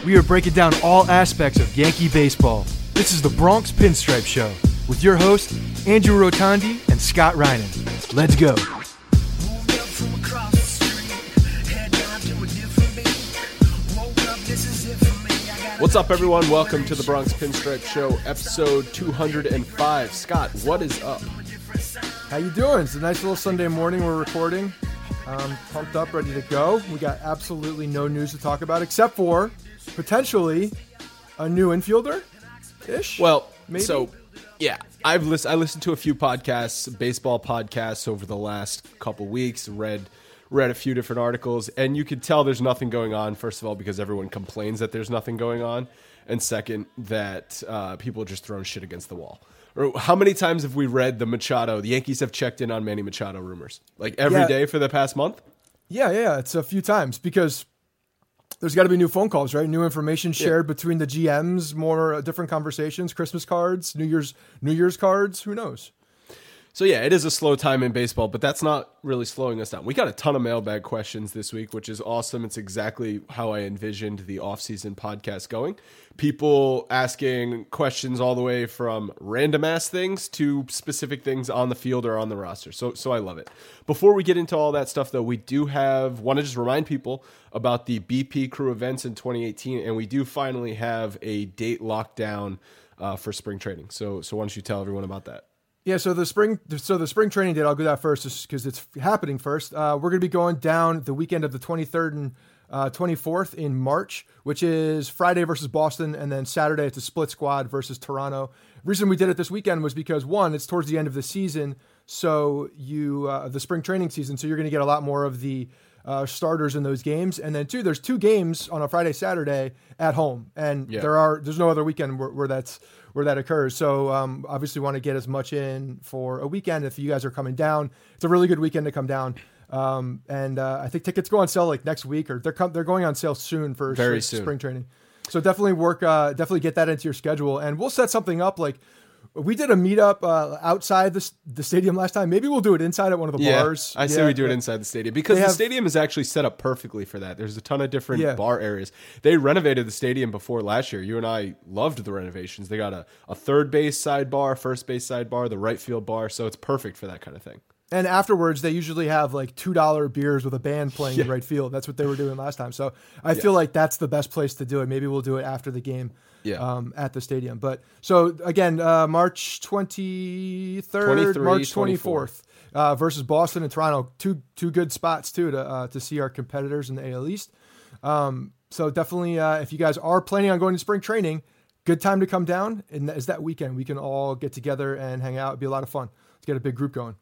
We are breaking down all aspects of Yankee baseball. This is the Bronx Pinstripe Show with your hosts, Andrew Rotondi and Scott Reinen. Let's go. What's up, everyone? Welcome to the Bronx Pinstripe Show, episode 205. Scott, what is up? How you doing? It's a nice little Sunday morning we're recording. Pumped up, ready to go. We got absolutely no news to talk about except for potentially a new infielder-ish? Well, maybe? So, yeah, I listened to a few podcasts, baseball podcasts over the last couple weeks, read a few different articles, and you could tell there's nothing going on, first of all, because everyone complains that there's nothing going on, and second, that people are just throwing shit against the wall. Or how many times have we read the Yankees have checked in on Manny Machado rumors? Like every day for the past month? Yeah, it's a few times because there's got to be new phone calls, right? New information shared between the GMs, more different conversations, Christmas cards, New Year's cards, who knows? So yeah, it is a slow time in baseball, but that's not really slowing us down. We got a ton of mailbag questions this week, which is awesome. It's exactly how I envisioned the off-season podcast going. People asking questions all the way from random ass things to specific things on the field or on the roster. So I love it. Before we get into all that stuff, though, we do want to just remind people about the BP Crew events in 2018, and we do finally have a date locked down for spring training. So why don't you tell everyone about that? Yeah, so the spring training date, I'll go that first just because it's happening first. We're going to be going down the weekend of the 23rd and 24th in March, which is Friday versus Boston, and then Saturday it's a split squad versus Toronto. The reason we did it this weekend was because, one, it's towards the end of the season, so the spring training season, so you're going to get a lot more of the starters in those games, and then two, there's two games on a Friday, Saturday at home, and there's no other weekend where that occurs. So obviously want to get as much in for a weekend. If you guys are coming down, it's a really good weekend to come down. And I think tickets go on sale like next week, or they're going on sale soon for spring training. So definitely get that into your schedule, and we'll set something up. Like we did a meetup outside the stadium last time. Maybe we'll do it inside at one of the bars. I say we do it inside the stadium because the stadium is actually set up perfectly for that. There's a ton of different bar areas. They renovated the stadium before last year. You and I loved the renovations. They got a third base side bar, first base side bar, the right field bar. So it's perfect for that kind of thing. And afterwards, they usually have like $2 beers with a band playing in right field. That's what they were doing last time. So I feel like that's the best place to do it. Maybe we'll do it after the game at the stadium. But so again, March 23rd, March 24th versus Boston and Toronto. Two good spots too to see our competitors in the AL East. So definitely, if you guys are planning on going to spring training, good time to come down. And is that weekend we can all get together and hang out. It'd be a lot of fun. Let's get a big group going.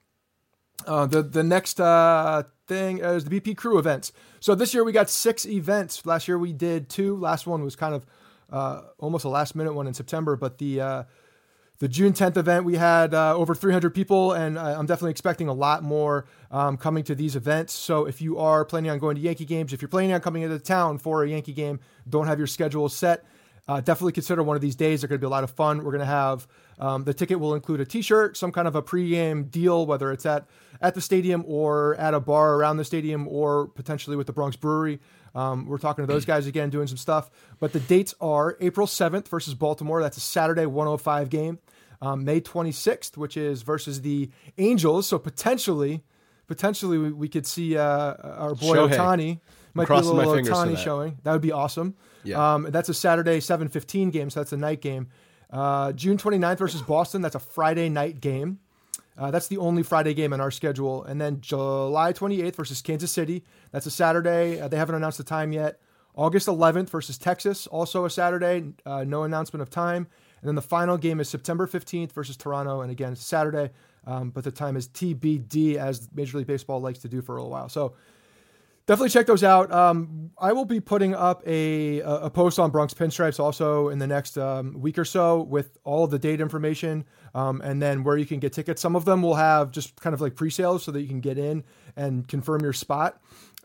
The next thing is the BP Crew events. So this year we got 6 events. Last year we did 2. Last one was kind of almost a last minute one in September. But the June 10th event we had over 300 people, and I'm definitely expecting a lot more coming to these events. So if you are planning on going to Yankee games, if you're planning on coming into town for a Yankee game, don't have your schedule set, definitely consider one of these days. They're going to be a lot of fun. We're going to have the ticket will include a t-shirt, some kind of a pregame deal, whether it's at the stadium or at a bar around the stadium or potentially with the Bronx Brewery. We're talking to those guys again, doing some stuff. But the dates are April 7th versus Baltimore. That's a Saturday 105 game. May 26th, which is versus the Angels. So potentially we could see our boy Shohei. Ohtani. Might be a little Ohtani showing. That would be awesome. Yeah. That's a Saturday 7:15 game, so that's a night game. June 29th versus Boston. That's a Friday night game. That's the only Friday game on our schedule. And then July 28th versus Kansas City. That's a Saturday. They haven't announced the time yet. August 11th versus Texas. Also a Saturday. No announcement of time. And then the final game is September 15th versus Toronto. And again, it's Saturday. But the time is TBD, as Major League Baseball likes to do for a little while. So definitely check those out. I will be putting up a post on Bronx Pinstripes also in the next week or so with all of the date information and then where you can get tickets. Some of them will have just kind of like pre-sales so that you can get in and confirm your spot.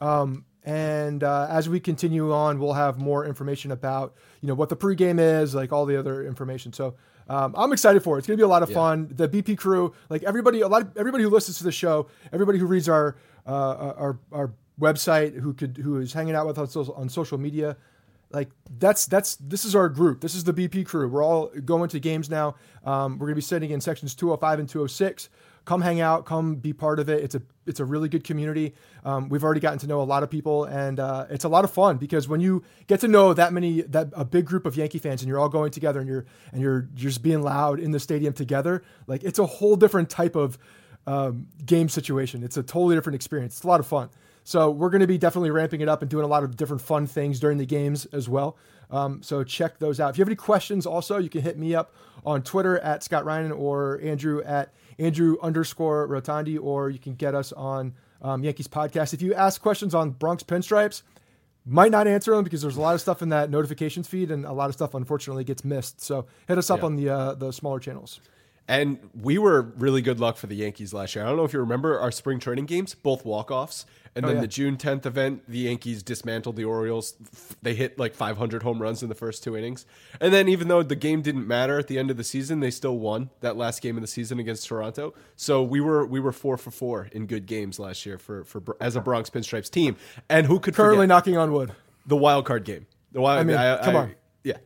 And as we continue on, we'll have more information about, what the pregame is, like all the other information. So I'm excited for it. It's going to be a lot of fun. The BP Crew, like everybody who listens to the show, everybody who reads our website, who is hanging out with us on social media, Like this is our group. This is the BP crew. We're all going to games now. We're going to be sitting in sections 205 and 206. Come hang out, come be part of it. It's a really good community. We've already gotten to know a lot of people, and it's a lot of fun because when you get to know a big group of Yankee fans, and you're all going together, and you're just being loud in the stadium together, like it's a whole different type of game situation. It's a totally different experience. It's a lot of fun. So we're going to be definitely ramping it up and doing a lot of different fun things during the games as well. So check those out. If you have any questions also, you can hit me up on Twitter at Scott Reinen or Andrew at Andrew_Rotondi, or you can get us on Yankees Podcast. If you ask questions on Bronx Pinstripes, might not answer them because there's a lot of stuff in that notifications feed and a lot of stuff unfortunately gets missed. So hit us up on the smaller channels. And we were really good luck for the Yankees last year. I don't know if you remember our spring training games, both walk-offs. And then the June 10th event, the Yankees dismantled the Orioles. They hit like 500 home runs in the first 2 innings. And then even though the game didn't matter at the end of the season, they still won that last game of the season against Toronto. So we were 4 for 4 in good games last year for as a Bronx Pinstripes team. And who could currently forget knocking on wood the wild card game? Come on. Yeah.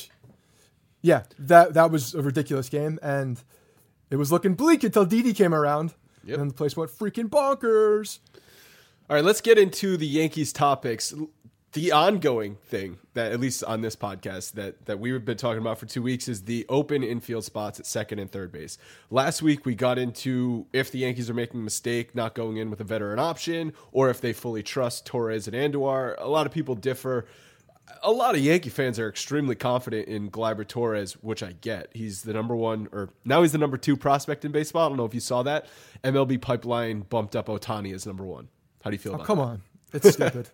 Yeah, that was a ridiculous game, and it was looking bleak until Didi came around, and the place went freaking bonkers. All right, let's get into the Yankees topics. The ongoing thing that, at least on this podcast, that we've been talking about for 2 weeks is the open infield spots at second and third base. Last week, we got into if the Yankees are making a mistake not going in with a veteran option, or if they fully trust Torres and Andujar. A lot of people differ. A lot of Yankee fans are extremely confident in Gleyber Torres, which I get. He's the number one, or now he's the number 2 prospect in baseball. I don't know if you saw that. MLB Pipeline bumped up Ohtani as number 1. How do you feel about that? Come on. It's stupid.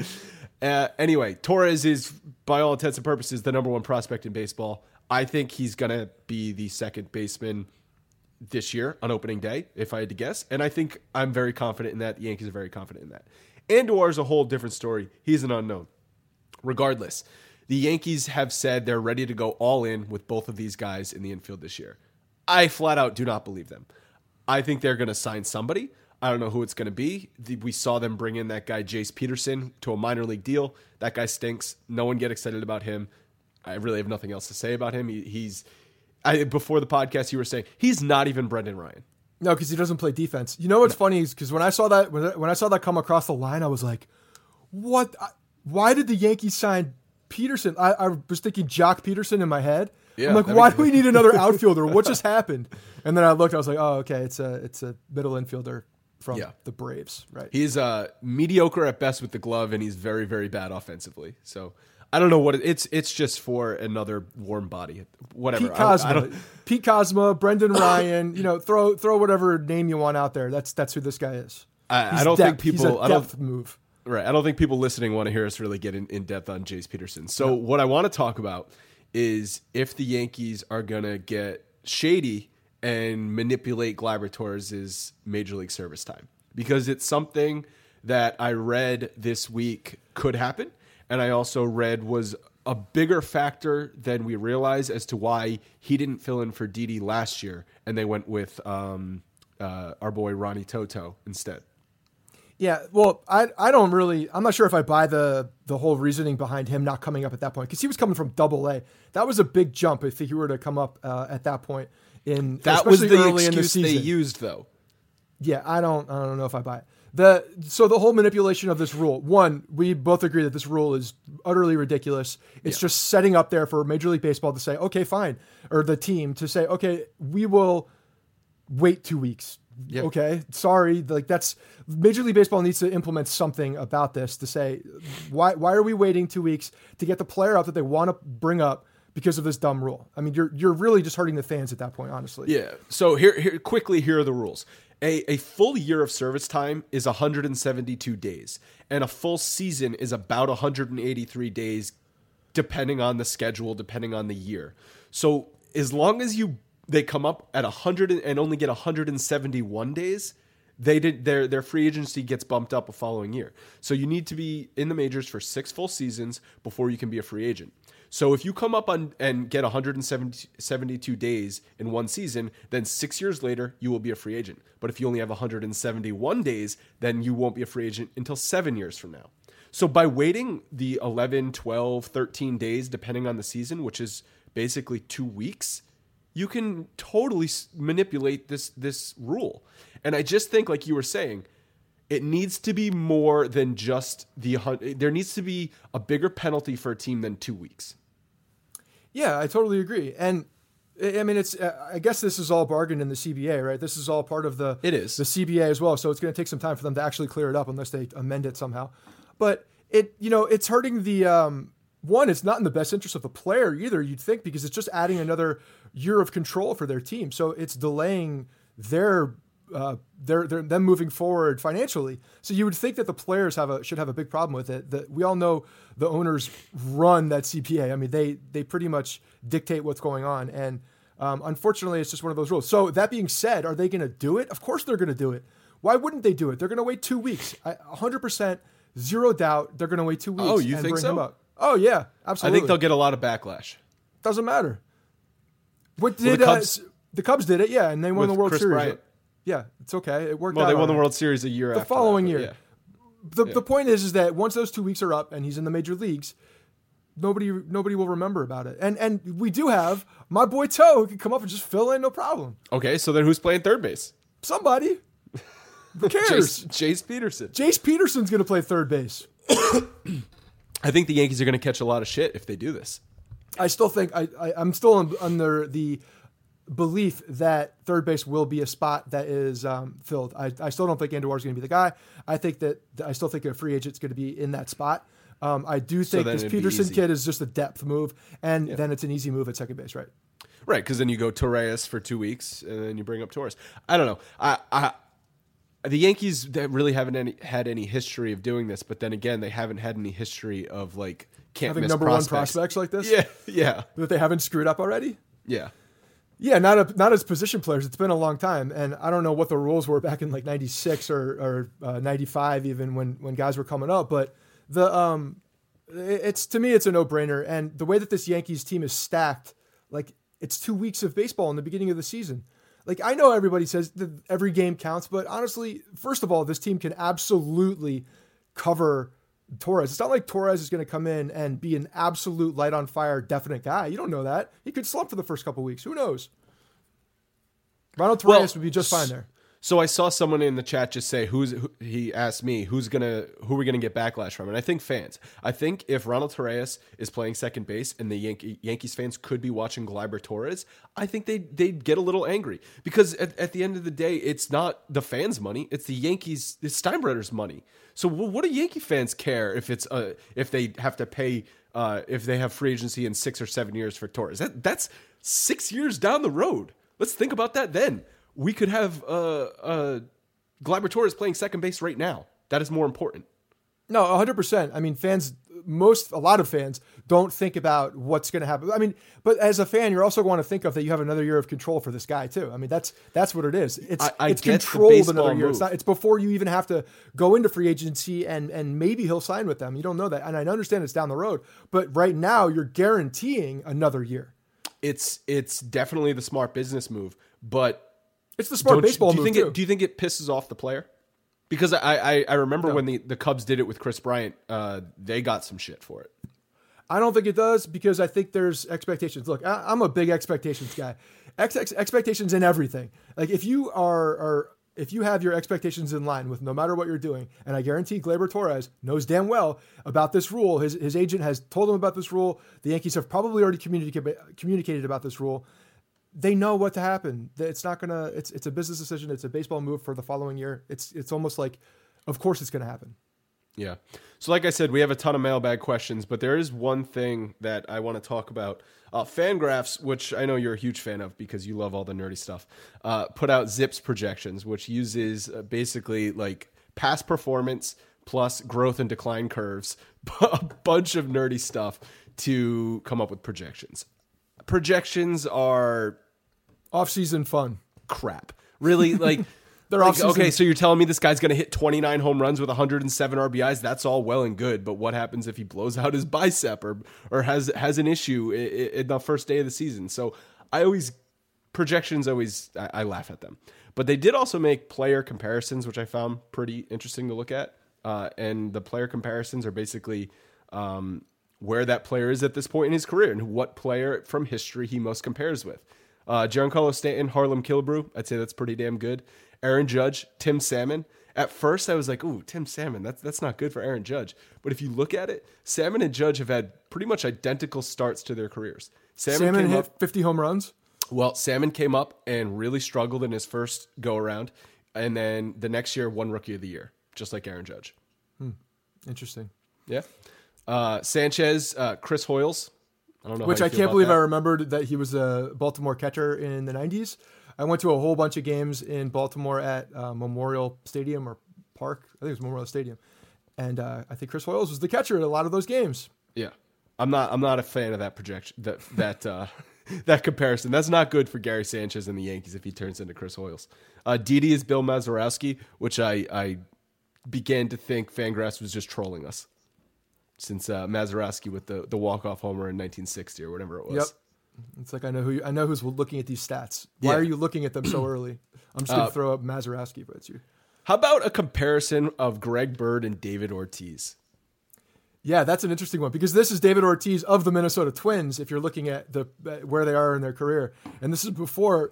Anyway, Torres is, by all intents and purposes, the number 1 prospect in baseball. I think he's going to be the second baseman this year on opening day, if I had to guess. And I think I'm very confident in that. The Yankees are very confident in that. Andujar is a whole different story. He's an unknown. Regardless, the Yankees have said they're ready to go all in with both of these guys in the infield this year. I flat out do not believe them. I think they're going to sign somebody. I don't know who it's going to be. We saw them bring in that guy, Jace Peterson, to a minor league deal. That guy stinks. No one get excited about him. I really have nothing else to say about him. Before the podcast, you were saying he's not even Brendan Ryan. No, because he doesn't play defense. You know what's funny is because when I saw that come across the line, I was like, what? Why did the Yankees sign Peterson? I was thinking Jock Peterson in my head. Yeah, I'm like, why do we need another outfielder? What just happened? And then I looked, I was like, oh, okay, it's a middle infielder from the Braves, right? He's mediocre at best with the glove, and he's very, very bad offensively. So I don't know what it's just for another warm body. Whatever. Pete Kozma, Brendan Ryan, throw whatever name you want out there. That's who this guy is. I don't think people he's a depth move. Right. I don't think people listening want to hear us really get in depth on Jace Peterson. So what I want to talk about is if the Yankees are going to get shady and manipulate Gleyber Torres' Major League service time. Because it's something that I read this week could happen. And I also read was a bigger factor than we realize as to why he didn't fill in for Didi last year. And they went with our boy Ronnie Toto instead. Yeah, well, I'm not sure if I buy the whole reasoning behind him not coming up at that point, because he was coming from Double-A. That was a big jump if he were to come up at that point. That was the excuse they used, though. Yeah, I don't know if I buy it. So the whole manipulation of this rule, one, we both agree that this rule is utterly ridiculous. It's just setting up there for Major League Baseball to say, okay, fine, or the team to say, okay, we will wait 2 weeks. Yep. Okay, sorry. Like that's Major League Baseball needs to implement something about this to say why are we waiting 2 weeks to get the player up that they want to bring up because of this dumb rule? I mean, you're really just hurting the fans at that point, honestly. Yeah. So here are the rules. A full year of service time is 172 days, and a full season is about 183 days, depending on the schedule, depending on the year. So as long as they come up at 100 and only get 171 days, their free agency gets bumped up a following year. So you need to be in the majors for 6 full seasons before you can be a free agent. So if you come up and get 172 days in one season, then 6 years later, you will be a free agent. But if you only have 171 days, then you won't be a free agent until 7 years from now. So by waiting the 11, 12, 13 days, depending on the season, which is basically 2 weeks, you can totally manipulate this rule. And I just think, like you were saying, it needs to be more than just there needs to be a bigger penalty for a team than 2 weeks. Yeah, I totally agree. And I mean, it's I guess this is all bargained in the CBA, right? This is all part of the CBA as well. So it's going to take some time for them to actually clear it up unless they amend it somehow. But it's hurting the one. It's not in the best interest of the player either, you'd think, because it's just adding another year of control for their team. So it's delaying them moving forward financially. So you would think that the players should have a big problem with it. We all know the owners run that CBA. I mean, they pretty much dictate what's going on. And unfortunately, it's just one of those rules. So that being said, are they going to do it? Of course they're going to do it. Why wouldn't they do it? They're going to wait 2 weeks. 100%, zero doubt, they're going to wait 2 weeks. Oh, you think so? Him up. Oh, yeah, absolutely. I think they'll get a lot of backlash. Doesn't matter. What did the Cubs did it? Yeah, and they won the World Chris Series. Bryant. Yeah, it's okay. It worked out. Well, they won the World Series a year after the following year. Yeah. The point is that once those 2 weeks are up and he's in the major leagues, nobody will remember about it. And we do have my boy Toe who can come up and just fill in, no problem. Okay, so then who's playing third base? Somebody. Who cares? Jace Peterson. Jace Peterson's going to play third base. I think the Yankees are going to catch a lot of shit if they do this. I still think I'm still under the belief that third base will be a spot that is filled. I still don't think Andujar is going to be the guy. I still think a free agent's going to be in that spot. I do think this Peterson kid is just a depth move, and then it's an easy move at second base, right? Right, because then you go Torres for 2 weeks, and then you bring up Torres. I don't know. The Yankees really haven't had any history of doing this, but then again, they haven't had any history of like having number one prospects like this. Yeah. That they haven't screwed up already. Yeah. Yeah, not as position players. It's been a long time, and I don't know what the rules were back in like '96 or '95, even when guys were coming up. But it's to me, it's a no-brainer. And the way that this Yankees team is stacked, like it's 2 weeks of baseball in the beginning of the season. Like, I know everybody says that every game counts, but honestly, first of all, this team can absolutely cover Torres. It's not like Torres is going to come in and be an absolute light on fire, definite guy. You don't know that. He could slump for the first couple of weeks. Who knows? Ronald Torres would be just fine there. So I saw someone in the chat just say, he asked me, who are we going to get backlash from? And I think fans. I think if Ronald Torres is playing second base and the Yankees fans could be watching Gleyber Torres, I think they'd get a little angry. Because at the end of the day, it's not the fans' money. It's the Yankees, it's Steinbrenner's money. So what do Yankee fans care if they have to pay, if they have free agency in 6 or 7 years for Torres? That's 6 years down the road. Let's think about that then. We could have Gleyber Torres playing second base right now. That is more important. No, 100%. I mean, a lot of fans don't think about what's going to happen. I mean, but as a fan, you're also going to think of that you have another year of control for this guy too. I mean, that's what it is. It's controlled another year. It's before you even have to go into free agency and maybe he'll sign with them. You don't know that. And I understand it's down the road, but right now you're guaranteeing another year. It's definitely the smart business move, but it's the smart baseball move too. Do you think it pisses off the player? Because I remember when the Cubs did it with Chris Bryant, they got some shit for it. I don't think it does because I think there's expectations. Look, I'm a big expectations guy. Expectations in everything. Like if you if you have your expectations in line with no matter what you're doing, and I guarantee Gleyber Torres knows damn well about this rule. His agent has told him about this rule. The Yankees have probably already communicated about this rule. They know what to happen. It's not gonna. It's a business decision. It's a baseball move for the following year. It's almost like, of course, it's gonna happen. Yeah. So, like I said, we have a ton of mailbag questions, but there is one thing that I want to talk about. Fangraphs, which I know you're a huge fan of because you love all the nerdy stuff, put out Zips projections, which uses basically like past performance plus growth and decline curves, a bunch of nerdy stuff to come up with projections. Projections are off-season fun crap. Really, like they're off-season. Okay, so you're telling me this guy's going to hit 29 home runs with 107 RBIs? That's all well and good, but what happens if he blows out his bicep or has an issue in the first day of the season? So I laugh at them. But they did also make player comparisons, which I found pretty interesting to look at. and the player comparisons are basically where that player is at this point in his career and what player from history he most compares with. Giancarlo Stanton, Harlem Killebrew, I'd say that's pretty damn good. Aaron Judge, Tim Salmon. At first, I was like, ooh, Tim Salmon, that's not good for Aaron Judge. But if you look at it, Salmon and Judge have had pretty much identical starts to their careers. Salmon hit 50 home runs? Well, Salmon came up and really struggled in his first go-around, and then the next year won Rookie of the Year, just like Aaron Judge. Interesting. Yeah. Sanchez, Chris Hoyles. I don't know. Which I can't believe I remembered that he was a Baltimore catcher in the 90s. I went to a whole bunch of games in Baltimore at Memorial Stadium or Park. I think it was Memorial Stadium. And I think Chris Hoyles was the catcher at a lot of those games. Yeah. I'm not a fan of that projection, that comparison. That's not good for Gary Sanchez and the Yankees if he turns into Chris Hoyles. Didi is Bill Mazeroski, which I began to think Fangraphs was just trolling us since Mazeroski with the walk-off homer in 1960 or whatever it was. Yep. It's like I know who's looking at these stats. Why are you looking at them so early? I'm just going to throw up Mazeroski, but it's you. How about a comparison of Greg Bird and David Ortiz? Yeah, that's an interesting one because this is David Ortiz of the Minnesota Twins. If you're looking at where they are in their career, and this is before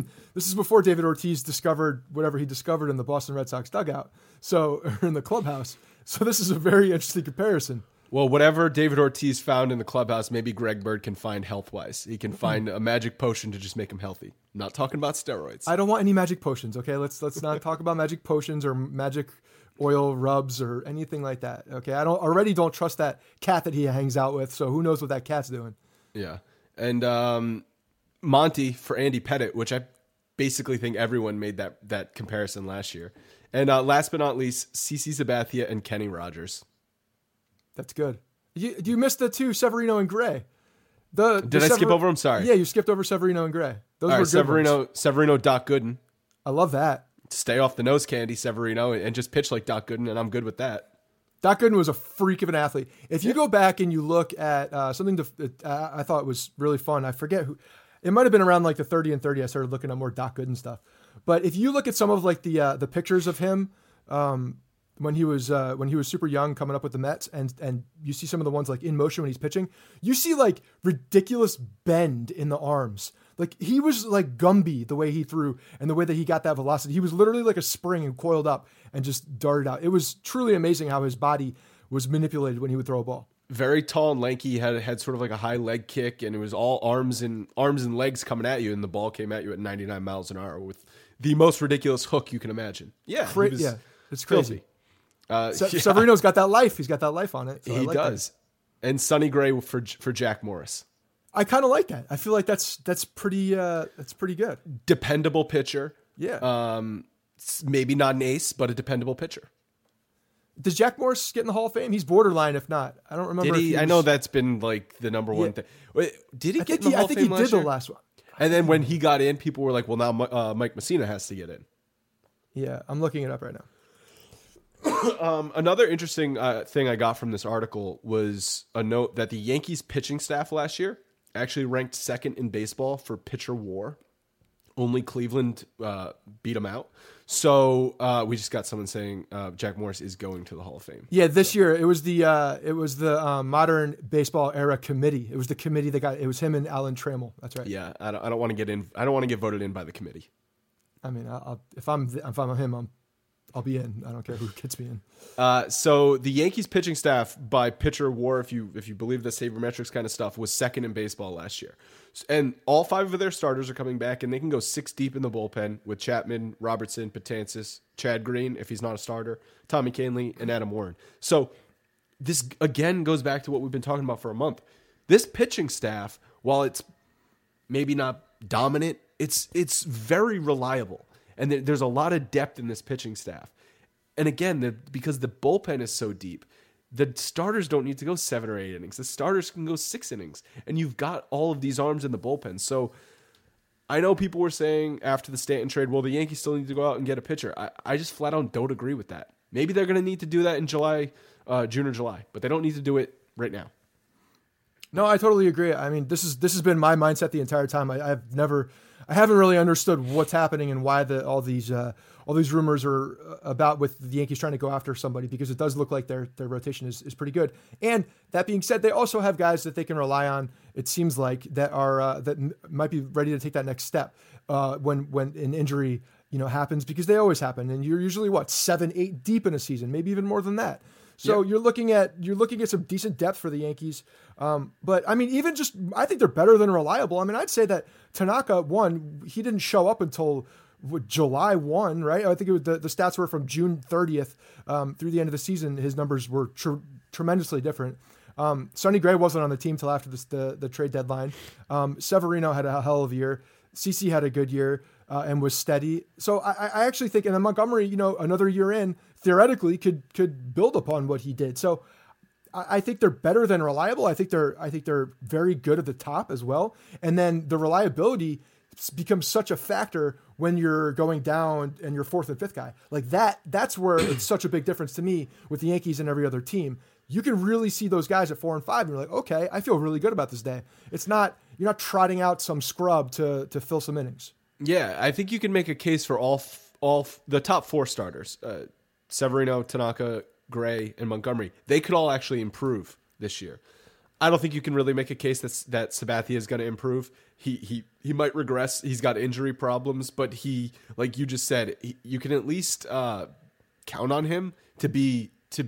David Ortiz discovered whatever he discovered in the Boston Red Sox dugout, or in the clubhouse. So this is a very interesting comparison. Well, whatever David Ortiz found in the clubhouse, maybe Greg Bird can find health-wise. He can find a magic potion to just make him healthy. I'm not talking about steroids. I don't want any magic potions, okay? Let's not talk about magic potions or magic oil rubs or anything like that, okay? I don't trust that cat that he hangs out with, so who knows what that cat's doing. Yeah. And Monty for Andy Pettitte, which I basically think everyone made that comparison last year. And last but not least, CC Sabathia and Kenny Rogers. That's good. You missed the two, Severino and Gray. Did I skip over them? Sorry. Yeah, you skipped over Severino and Gray. Those were good Severino, Doc Gooden. I love that. Stay off the nose candy, Severino, and just pitch like Doc Gooden, and I'm good with that. Doc Gooden was a freak of an athlete. If you go back and you look at something I thought was really fun, I forget who. It might have been around like the 30 and 30. I started looking at more Doc Gooden stuff. But if you look at some of like the pictures of him when he was super young coming up with the Mets, and you see some of the ones like in motion when he's pitching, you see like ridiculous bend in the arms. Like he was like Gumby the way he threw and the way that he got that velocity. He was literally like a spring and coiled up and just darted out. It was truly amazing how his body was manipulated when he would throw a ball. Very tall and lanky, had sort of like a high leg kick, and it was all arms and legs coming at you, and the ball came at you at 99 miles an hour with the most ridiculous hook you can imagine. Yeah, it's crazy. Severino's got that life. He's got that life on it. So he does. That. And Sonny Gray for Jack Morris. I kind of like that. I feel like that's pretty good. Dependable pitcher. Yeah. Maybe not an ace, but a dependable pitcher. Does Jack Morris get in the Hall of Fame? He's borderline, if not. I don't remember. Did he? I know that's been like the number one thing. Wait, did he get in the Hall of Fame last year? I think he did the last one. And then when he got in, people were like, well, now Mike Messina has to get in. Yeah, I'm looking it up right now. Another interesting thing I got from this article was a note that the Yankees pitching staff last year actually ranked second in baseball for pitcher WAR. Only Cleveland beat them out. So we just got someone saying Jack Morris is going to the Hall of Fame. Yeah, this year it was the Modern Baseball Era Committee. It was the committee that got it. Was him and Alan Trammell. That's right. Yeah, I don't want to get in. I don't want to get voted in by the committee. I mean, if I'm him, I'll be in. I don't care who gets me in. So the Yankees pitching staff by pitcher WAR, if you believe the sabermetrics kind of stuff, was second in baseball last year. And all 5 of their starters are coming back, and they can go 6 deep in the bullpen with Chapman, Robertson, Betances, Chad Green, if he's not a starter, Tommy Kahnle, and Adam Warren. So this, again, goes back to what we've been talking about for a month. This pitching staff, while it's maybe not dominant, it's very reliable. And there's a lot of depth in this pitching staff. And again, because the bullpen is so deep, the starters don't need to go 7 or 8 innings. The starters can go 6 innings. And you've got all of these arms in the bullpen. So I know people were saying after the Stanton trade, well, the Yankees still need to go out and get a pitcher. I just flat out don't agree with that. Maybe they're going to need to do that in June or July. But they don't need to do it right now. No, I totally agree. I mean, this has been my mindset the entire time. I haven't really understood what's happening and why all these rumors are about with the Yankees trying to go after somebody, because it does look like their rotation is pretty good. And that being said, they also have guys that they can rely on, it seems like, that are that might be ready to take that next step when an injury happens, because they always happen. And you're usually 7-8 deep in a season, maybe even more than that. So you're looking at some decent depth for the Yankees. But I mean, I think they're better than reliable. I mean, I'd say that Tanaka, he didn't show up until July 1, right? I think it was the stats were from June 30th through the end of the season. His numbers were tremendously different. Sonny Gray wasn't on the team till after the trade deadline. Severino had a hell of a year. CC had a good year and was steady. So I actually think, and then Montgomery, another year in, theoretically could build upon what he did. So I think they're better than reliable. I think they're very good at the top as well. And then the reliability becomes such a factor when you're going down and you're fourth and fifth guy. Like that's where it's such a big difference to me with the Yankees and every other team. You can really see those guys at 4 and 5 and you're like, okay, I feel really good about this day. You're not trotting out some scrub to fill some innings. Yeah, I think you can make a case for all the top 4 starters. Severino, Tanaka, Gray, and Montgomery. They could all actually improve this year. I don't think you can really make a case that Sabathia is going to improve. He might regress. He's got injury problems, but he, like you just said, you can at least count on him to be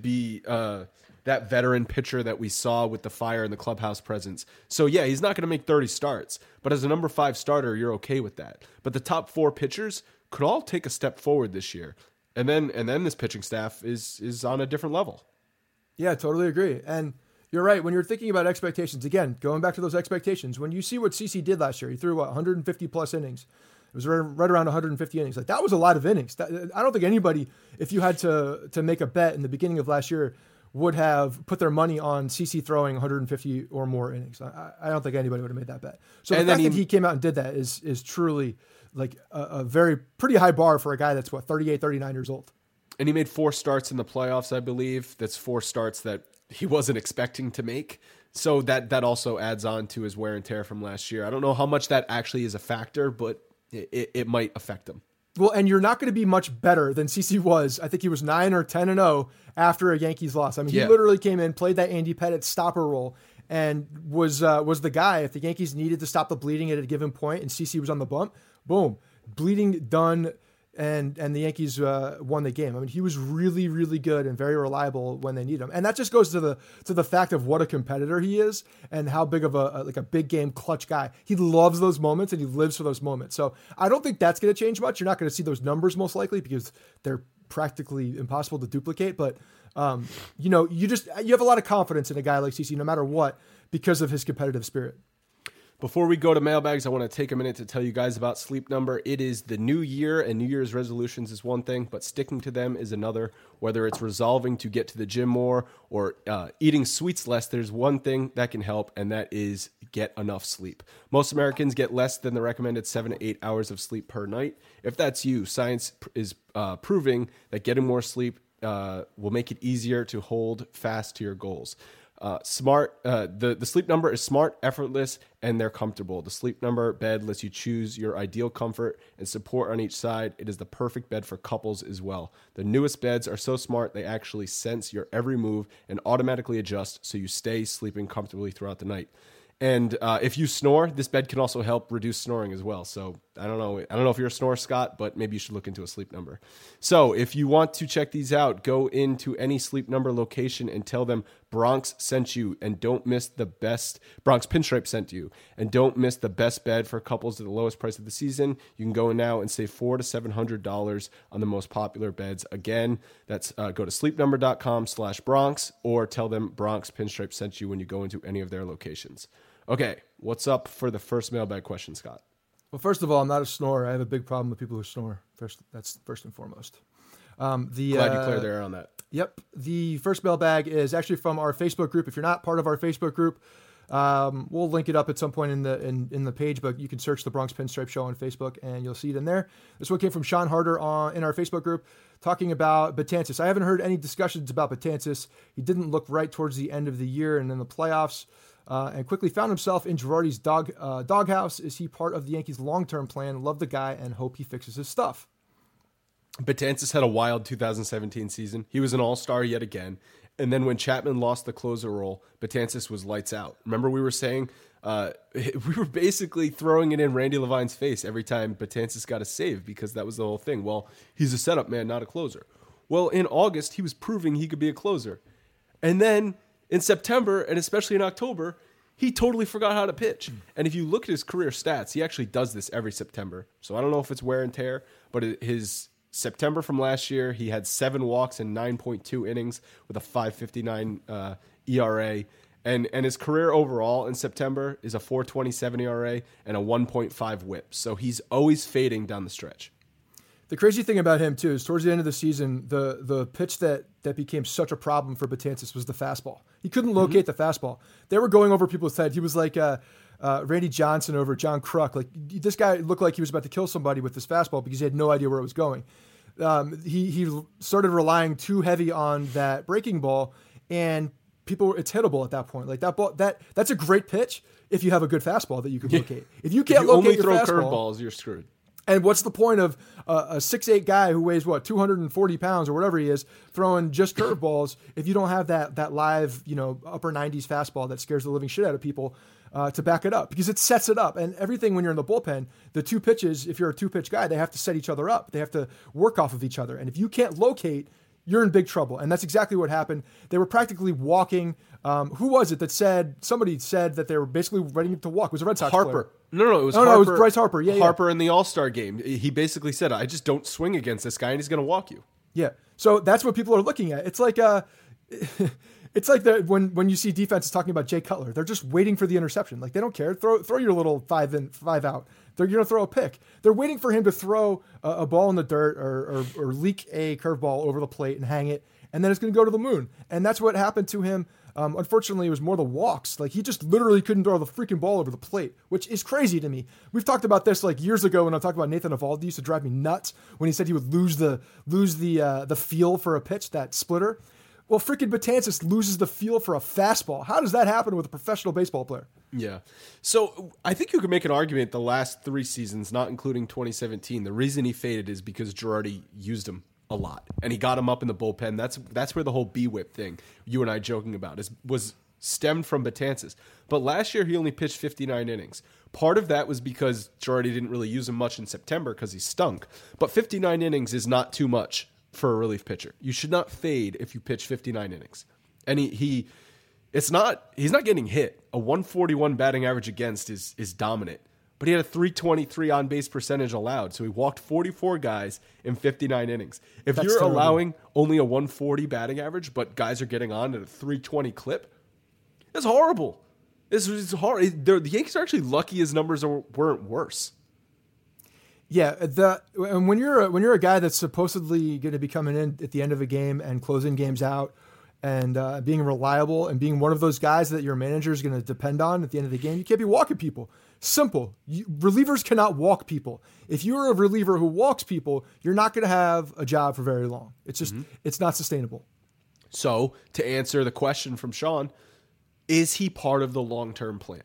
that veteran pitcher that we saw with the fire and the clubhouse presence. So yeah, he's not going to make 30 starts, but as a number 5 starter, you're okay with that. But the top 4 pitchers could all take a step forward this year. And then this pitching staff is on a different level. Yeah, totally agree. And you're right. When you're thinking about expectations, again, going back to those expectations, when you see what CC did last year, he threw 150 plus innings. It was right around 150 innings. Like that was a lot of innings. I don't think anybody, if you had to make a bet in the beginning of last year, would have put their money on CC throwing 150 or more innings. I don't think anybody would have made that bet. So the fact that he came out and did that is truly like a pretty high bar for a guy that's 38, 39 years old. And he made 4 starts in the playoffs, I believe. That's 4 starts that he wasn't expecting to make. So that also adds on to his wear and tear from last year. I don't know how much that actually is a factor, but it might affect him. Well, and you're not going to be much better than CC was. I think he was 9 or 10-0 after a Yankees loss. I mean, he literally came in, played that Andy Pettitte stopper role, and was the guy. If the Yankees needed to stop the bleeding at a given point and CC was on the bump, boom, bleeding done, and the Yankees won the game. I mean, he was really, really good and very reliable when they need him. And that just goes to the fact of what a competitor he is and how big of a big game clutch guy. He loves those moments and he lives for those moments. So I don't think that's going to change much. You're not going to see those numbers most likely because they're practically impossible to duplicate. But you have a lot of confidence in a guy like CC no matter what because of his competitive spirit. Before we go to mailbags, I want to take a minute to tell you guys about Sleep Number. It is the new year, and New Year's resolutions is one thing, but sticking to them is another. Whether it's resolving to get to the gym more or eating sweets less, there's one thing that can help, and that is get enough sleep. Most Americans get less than the recommended 7 to 8 hours of sleep per night. If that's you, science is proving that getting more sleep will make it easier to hold fast to your goals. The Sleep Number is smart, effortless, and they're comfortable. The Sleep Number bed lets you choose your ideal comfort and support on each side. It is the perfect bed for couples as well. The newest beds are so smart they actually sense your every move and automatically adjust so you stay sleeping comfortably throughout the night. And if you snore, this bed can also help reduce snoring as well. So I don't know if you're a snorer, Scott, but maybe you should look into a Sleep Number. So if you want to check these out, go into any Sleep Number location and tell them Bronx sent you, and don't miss the best. Bronx Pinstripe sent you, and don't miss the best bed for couples at the lowest price of the season. You can go now and save $400 to $700 on the most popular beds. Again, that's go to sleepnumber.com/Bronx or tell them Bronx Pinstripe sent you when you go into any of their locations. Okay, what's up for the first mailbag question, Scott? Well, first of all, I'm not a snorer. I have a big problem with people who snore. That's first and foremost. Glad you cleared the air on that. Yep. The first mailbag is actually from our Facebook group. If you're not part of our Facebook group, we'll link it up at some point in the page, but you can search the Bronx Pinstripe Show on Facebook and you'll see it in there. This one came from Sean Harder in our Facebook group talking about Betances. I haven't heard any discussions about Betances. He didn't look right towards the end of the year and in the playoffs. and quickly found himself in Girardi's doghouse. Is he part of the Yankees' long-term plan? Love the guy and hope he fixes his stuff. Betances had a wild 2017 season. He was an all-star yet again. And then when Chapman lost the closer role, Betances was lights out. Remember we were saying we were basically throwing it in Randy Levine's face every time Betances got a save because that was the whole thing. Well, he's a setup man, not a closer. Well, in August, he was proving he could be a closer. And then in September, and especially in October, he totally forgot how to pitch. And if you look at his career stats, he actually does this every September. So I don't know if it's wear and tear, but his September from last year, he had 7 walks and 9.2 innings with a 5.59 ERA. And his career overall in September is a 4.27 ERA and a 1.5 whip. So he's always fading down the stretch. The crazy thing about him, too, is towards the end of the season, the pitch that became such a problem for Betances was the fastball. He couldn't locate the fastball. They were going over people's head. He was like Randy Johnson over John Kruk. Like, this guy looked like he was about to kill somebody with this fastball because he had no idea where it was going. He started relying too heavy on that breaking ball, and it's hittable at that point. Like that ball, that's a great pitch if you have a good fastball that you can locate. If you can't locate your fastball, only throw curveballs, you're screwed. And what's the point of a 6'8" guy who weighs 240 pounds or whatever he is throwing just curveballs if you don't have that live, upper 90s fastball that scares the living shit out of people to back it up, because it sets it up. And everything when you're in the bullpen, the 2 pitches, if you're a 2-pitch guy, they have to set each other up. They have to work off of each other. And if you can't locate, you're in big trouble. And that's exactly what happened. They were practically walking. Who was it that somebody said that they were basically ready to walk? It was a Red Sox Harper. player. No, it was Harper. No, it was Bryce Harper. Yeah, Harper in the All-Star game. He basically said, I just don't swing against this guy and he's going to walk you. Yeah. So that's what people are looking at. It's like it's like when you see defenses talking about Jay Cutler, they're just waiting for the interception. Like, they don't care. Throw your little 5 in, 5 out. They're going to throw a pick. They're waiting for him to throw a ball in the dirt or leak a curveball over the plate and hang it, and then it's going to go to the moon. And that's what happened to him. Unfortunately, it was more the walks. Like, he just literally couldn't throw the freaking ball over the plate, which is crazy to me. We've talked about this like years ago when I talked about Nathan Eovaldi. Used to drive me nuts when he said he would lose the feel for a pitch, that splitter. Well, freaking Betances loses the feel for a fastball. How does that happen with a professional baseball player? Yeah. So I think you could make an argument the last 3 seasons, not including 2017, the reason he faded is because Girardi used him a lot, and he got him up in the bullpen. That's where the whole B-whip thing you and I joking about was stemmed from Betances. But last year he only pitched 59 innings. Part of that was because Girardi didn't really use him much in September because he stunk. But 59 innings is not too much for a relief pitcher. You should not fade if you pitch 59 innings. And he's not getting hit. A 141 batting average against is dominant. But he had a 323 on-base percentage allowed, so he walked 44 guys in 59 innings. If you're allowing only a 140 batting average, but guys are getting on at a 320 clip, that's horrible. It's hard. The Yankees are actually lucky his numbers weren't worse. Yeah, and when you're a guy that's supposedly going to be coming in at the end of a game and closing games out and being reliable and being one of those guys that your manager is going to depend on at the end of the game, you can't be walking people. Simple. Relievers cannot walk people. If you're a reliever who walks people, you're not going to have a job for very long. It's just It's not sustainable. So to answer the question from Sean, is he part of the long-term plan?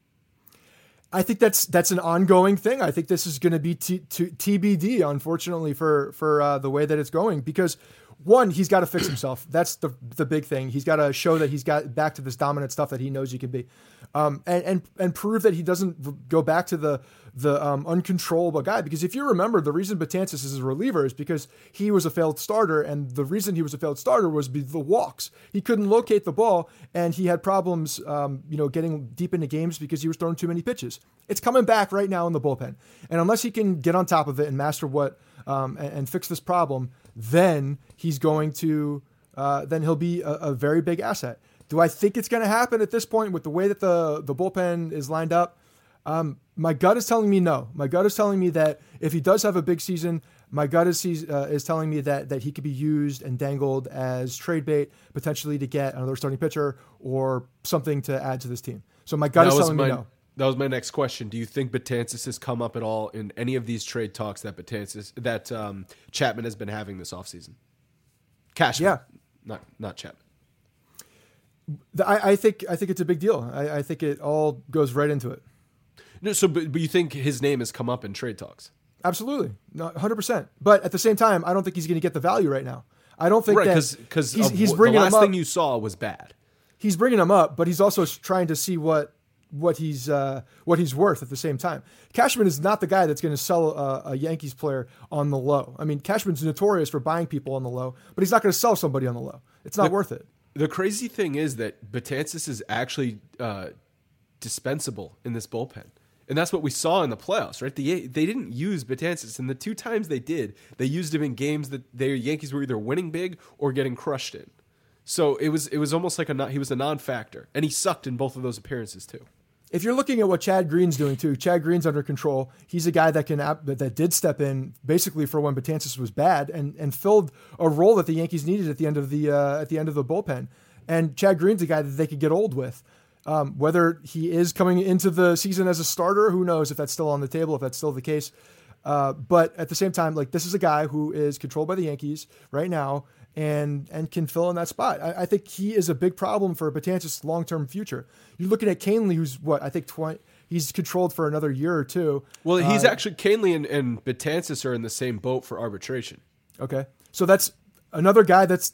I think that's an ongoing thing. I think this is going to be TBD, unfortunately, for the way that it's going, because one, he's got to fix himself. That's the big thing. He's got to show that he's got back to this dominant stuff that he knows he can be, and prove that he doesn't go back to the uncontrollable guy. Because if you remember, the reason Betances is a reliever is because he was a failed starter, and the reason he was a failed starter was the walks. He couldn't locate the ball, and he had problems, getting deep into games because he was throwing too many pitches. It's coming back right now in the bullpen, and unless he can get on top of it and master and fix this problem, then he's going to then he'll be a very big asset. Do I think it's going to happen at this point with the way that the bullpen is lined up? My gut is telling me no. My gut is telling me that if he does have a big season, my gut is telling me that he could be used and dangled as trade bait, potentially to get another starting pitcher or something to add to this team. So my gut is telling me no. That was my next question. Do you think Betances has come up at all in any of these trade talks that Chapman has been having this offseason? Cashman. Yeah. Not Chapman. I think it's a big deal. I think it all goes right into it. No, so but you think his name has come up in trade talks? Absolutely, 100%. But at the same time, I don't think he's going to get the value right now. I don't think because he's bringing the last him up. thing you saw was bad. He's bringing him up, but he's also trying to see what he's worth at the same time. Cashman is not the guy that's going to sell a Yankees player on the low. I mean, Cashman's notorious for buying people on the low, but he's not going to sell somebody on the low. It's not worth it. The crazy thing is that Betances is actually dispensable in this bullpen. And that's what we saw in the playoffs, right? They didn't use Betances, and the two times they did, they used him in games that their Yankees were either winning big or getting crushed in. So it was almost like he was a non-factor, and he sucked in both of those appearances too. If you're looking at what Chad Green's doing too, Chad Green's under control. He's a guy that did step in basically for when Betances was bad and filled a role that the Yankees needed at the end of the bullpen. And Chad Green's a guy that they could get old with. Whether he is coming into the season as a starter, who knows if that's still on the table, if that's still the case. But at the same time, like, this is a guy who is controlled by the Yankees right now and can fill in that spot. I think he is a big problem for Betances' long-term future. You're looking at Kahnle, who's I think 20. He's controlled for another year or two. Well, he's actually Kahnle and Betances are in the same boat for arbitration. Okay, so that's another guy there's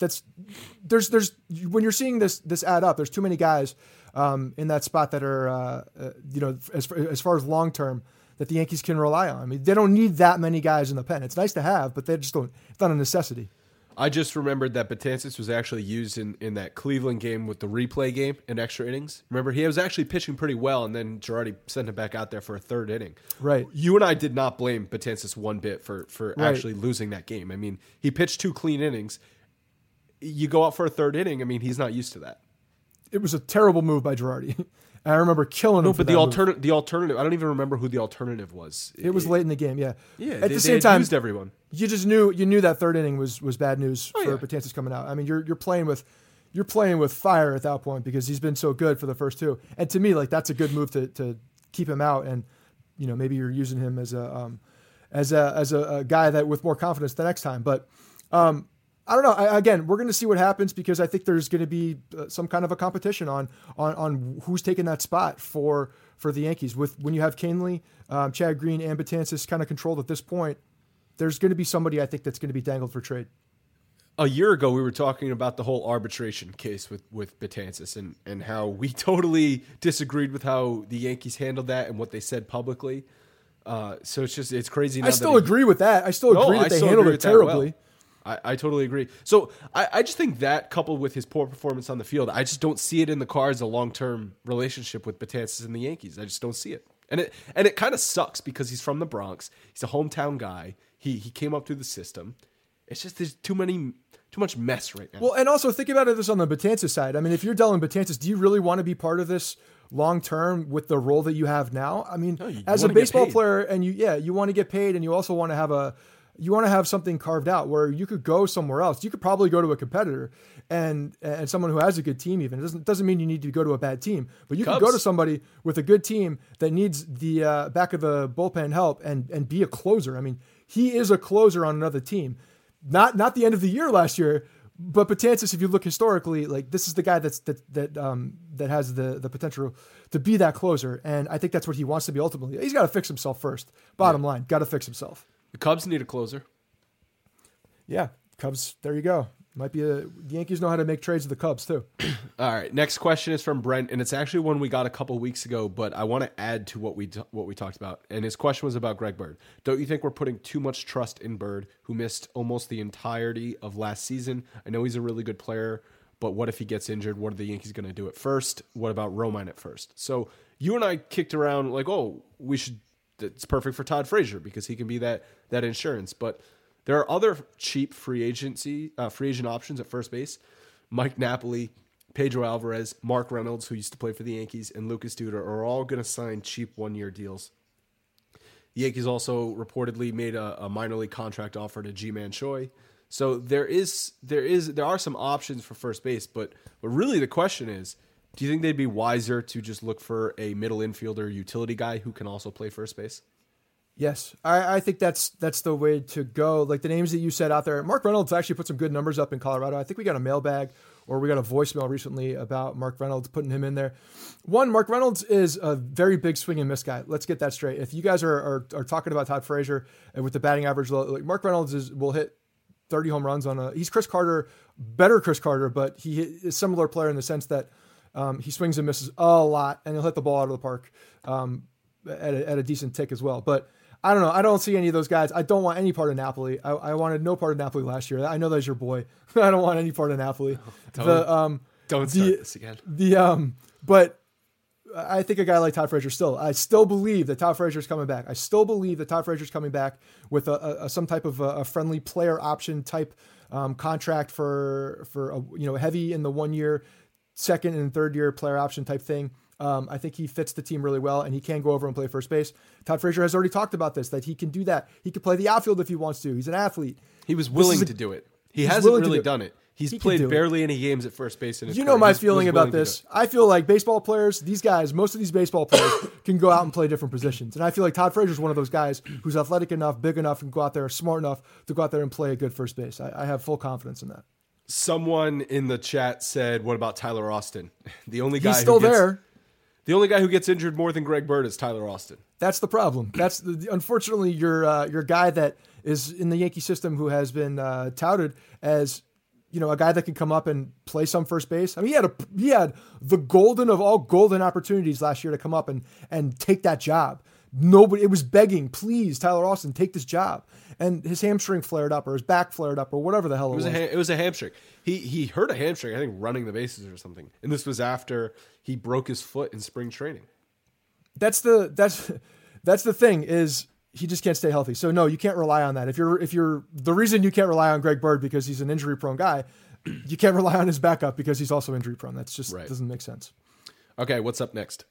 when you're seeing this add up, there's too many guys in that spot that are as far as long term that the Yankees can rely on. I mean, they don't need that many guys in the pen. It's nice to have, but they just don't. It's not a necessity. I just remembered that Betances was actually used in that Cleveland game with the replay game in extra innings. Remember, he was actually pitching pretty well, and then Girardi sent him back out there for a third inning. Right. You and I did not blame Betances one bit for actually losing that game. I mean, he pitched 2 clean innings. You go out for a third inning, I mean, he's not used to that. It was a terrible move by Girardi. I remember killing him. No, but the alternative. I don't even remember who the alternative was. It was late in the game. Yeah. Yeah. At the same time, used everyone. You just knew that third inning was bad news for Betances coming out. I mean, you're playing with fire at that point because he's been so good for the first 2. And to me, like, that's a good move to keep him out. And maybe you're using him as a guy that with more confidence the next time. But I don't know. Again, we're going to see what happens because I think there's going to be some kind of a competition on who's taking that spot for the Yankees. When you have Kahnle, Chad Green, and Betances kind of controlled at this point, there's going to be somebody I think that's going to be dangled for trade. A year ago, we were talking about the whole arbitration case with Betances and how we totally disagreed with how the Yankees handled that and what they said publicly. So it's crazy. Now I still agree with that. I still agree that they handled it terribly. I totally agree. So I just think that coupled with his poor performance on the field, I just don't see it in the cards a long-term relationship with Betances and the Yankees. I just don't see it. And it kind of sucks because he's from the Bronx. He's a hometown guy. He came up through the system. It's just there's too much mess right now. Well, and also think about this on the Betances side. I mean, if you're Dellin Betances, do you really want to be part of this long-term with the role that you have now? I mean, as a baseball player and you want to get paid and you also want to have something carved out where you could go somewhere else. You could probably go to a competitor and someone who has a good team even. It doesn't mean you need to go to a bad team, but you could go to somebody with a good team that needs the back of the bullpen help and be a closer. I mean, he is a closer on another team. Not the end of the year last year, but Betances, if you look historically, like, this is the guy that has the potential to be that closer. And I think that's what he wants to be ultimately. He's got to fix himself first. Bottom line, got to fix himself. The Cubs need a closer. Yeah, Cubs. There you go. The Yankees know how to make trades with the Cubs too. All right. Next question is from Brent, and it's actually one we got a couple weeks ago, but I want to add to what we talked about. And his question was about Greg Bird. Don't you think we're putting too much trust in Bird, who missed almost the entirety of last season? I know he's a really good player, but what if he gets injured? What are the Yankees going to do at first? What about Romine at first? So you and I kicked around like, it's perfect for Todd Frazier because he can be that insurance. But there are other cheap free agent options at first base. Mike Napoli, Pedro Alvarez, Mark Reynolds, who used to play for the Yankees, and Lucas Duda are all going to sign cheap one-year deals. The Yankees also reportedly made a minor league contract offer to G-Man Choi. So there are some options for first base, but really the question is, do you think they'd be wiser to just look for a middle infielder utility guy who can also play first base? Yes, I think that's the way to go. Like the names that you said out there, Mark Reynolds actually put some good numbers up in Colorado. I think we got a mailbag or we got a voicemail recently about Mark Reynolds, putting him in there. One, Mark Reynolds is a very big swing and miss guy. Let's get that straight. If you guys are talking about Todd Frazier and with the batting average low, like Mark Reynolds will hit 30 home runs he's Chris Carter, better Chris Carter, but he is a similar player in the sense that he swings and misses a lot, and he'll hit the ball out of the park at a decent tick as well. But I don't know. I don't see any of those guys. I don't want any part of Napoli. I wanted no part of Napoli last year. I know that's your boy. I don't want any part of Napoli. Don't start this again. But I think a guy like Todd Frazier I still believe that Todd Frazier's coming back. I still believe that Todd Frazier's coming back with some type of a friendly player option type contract for heavy in the 1 year, second and third year player option type thing. I think he fits the team really well, and he can go over and play first base. Todd Frazier has already talked about this, that he can do that. He can play the outfield if he wants to. He's an athlete. He was willing to do it. He hasn't really done it. He's played barely any games at first base in his career. You know my feeling about this. I feel like baseball players, these guys, most of these baseball players can go out and play different positions. And I feel like Todd Frazier is one of those guys who's athletic enough, big enough, and go out there, smart enough to go out there and play a good first base. I have full confidence in that. Someone in the chat said, what about Tyler Austin? The only guy He's still there. The only guy who gets injured more than Greg Bird is Tyler Austin. That's the problem. Unfortunately, your guy that is in the Yankee system who has been touted as a guy that can come up and play some first base. I mean, he had the golden of all golden opportunities last year to come up and take that job. It was begging, please, Tyler Austin, take this job. And his hamstring flared up, or his back flared up, or whatever the hell it was. It was a hamstring. He hurt a hamstring, I think, running the bases or something. And this was after he broke his foot in spring training. That's the thing is he just can't stay healthy. So no, you can't rely on that. If you're the reason you can't rely on Greg Bird because he's an injury prone guy, you can't rely on his backup because he's also injury prone. That's just doesn't make sense. Okay, what's up next?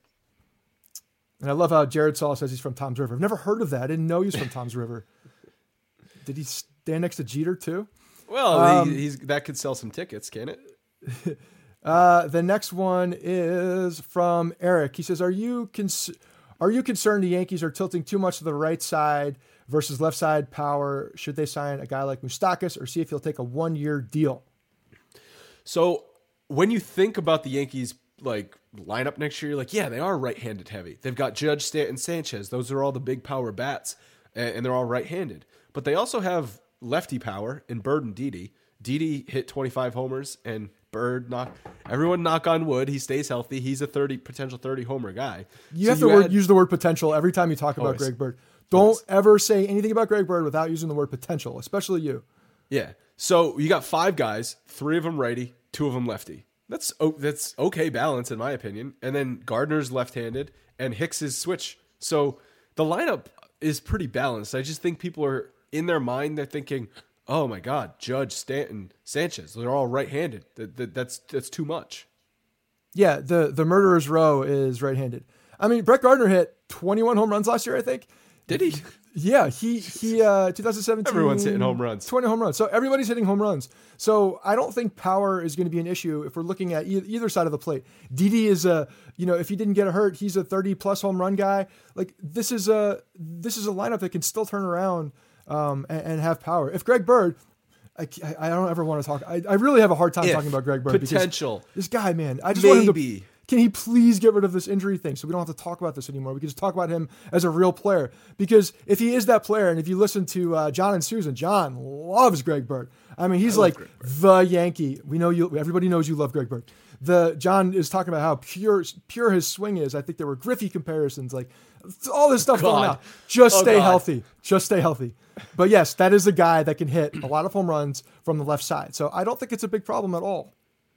And I love how Jared Saul says he's from Tom's River. I've never heard of that. I didn't know he was from Tom's River. Did he stand next to Jeter too? Well, that could sell some tickets, can it? The next one is from Eric. He says, Are you concerned the Yankees are tilting too much to the right side versus left side power? Should they sign a guy like Moustakas or see if he'll take a 1-year deal? So when you think about the Yankees lineup next year, you're like, yeah, they are right-handed heavy. They've got Judge, Stanton, Sanchez. Those are all the big power bats, and they're all right-handed. But they also have lefty power in Bird and Didi. Didi hit 25 homers, and Bird everyone knock on wood, he stays healthy. He's a potential 30 homer guy. You have to use the word potential every time you talk about Greg Bird. Don't ever say anything about Greg Bird without using the word potential, especially you. Yeah. So you got 5 guys, 3 of them righty, 2 of them lefty. That's okay balance in my opinion. And then Gardner's left-handed and Hicks is switch. So the lineup is pretty balanced. I just think people are in their mind, they're thinking, oh my God, Judge, Stanton, Sanchez, they're all right-handed. That's too much. Yeah, the murderer's row is right-handed. I mean, Brett Gardner hit 21 home runs last year, I think. Did he? Yeah, he 2017. Everyone's hitting home runs. 20 home runs. So everybody's hitting home runs. So I don't think power is going to be an issue if we're looking at either side of the plate. Didi is if he didn't get hurt, he's a 30+ home run guy. Like this is a lineup that can still turn around and have power. If Greg Bird, I don't ever want to talk. I really have a hard time talking about Greg Bird. Potential. This guy, man, I just want him to. Can he please get rid of this injury thing so we don't have to talk about this anymore? We can just talk about him as a real player. Because if he is that player, and if you listen to John and Susan, John loves Greg Bird. I mean, he's like the Yankee. We know you. Everybody knows you love Greg Bird. John is talking about how pure his swing is. I think there were Griffey comparisons, like all this stuff going on. Just stay healthy. Just stay healthy. But yes, that is a guy that can hit a lot of home runs from the left side. So I don't think it's a big problem at all.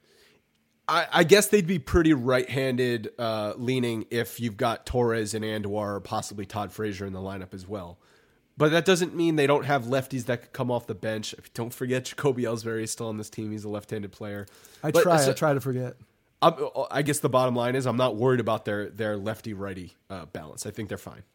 I guess they'd be pretty right-handed leaning if you've got Torres and Andujar or possibly Todd Frazier in the lineup as well. But that doesn't mean they don't have lefties that could come off the bench. Don't forget Jacoby Ellsbury is still on this team. He's a left-handed player. I try to forget. I guess the bottom line is I'm not worried about their lefty-righty balance. I think they're fine.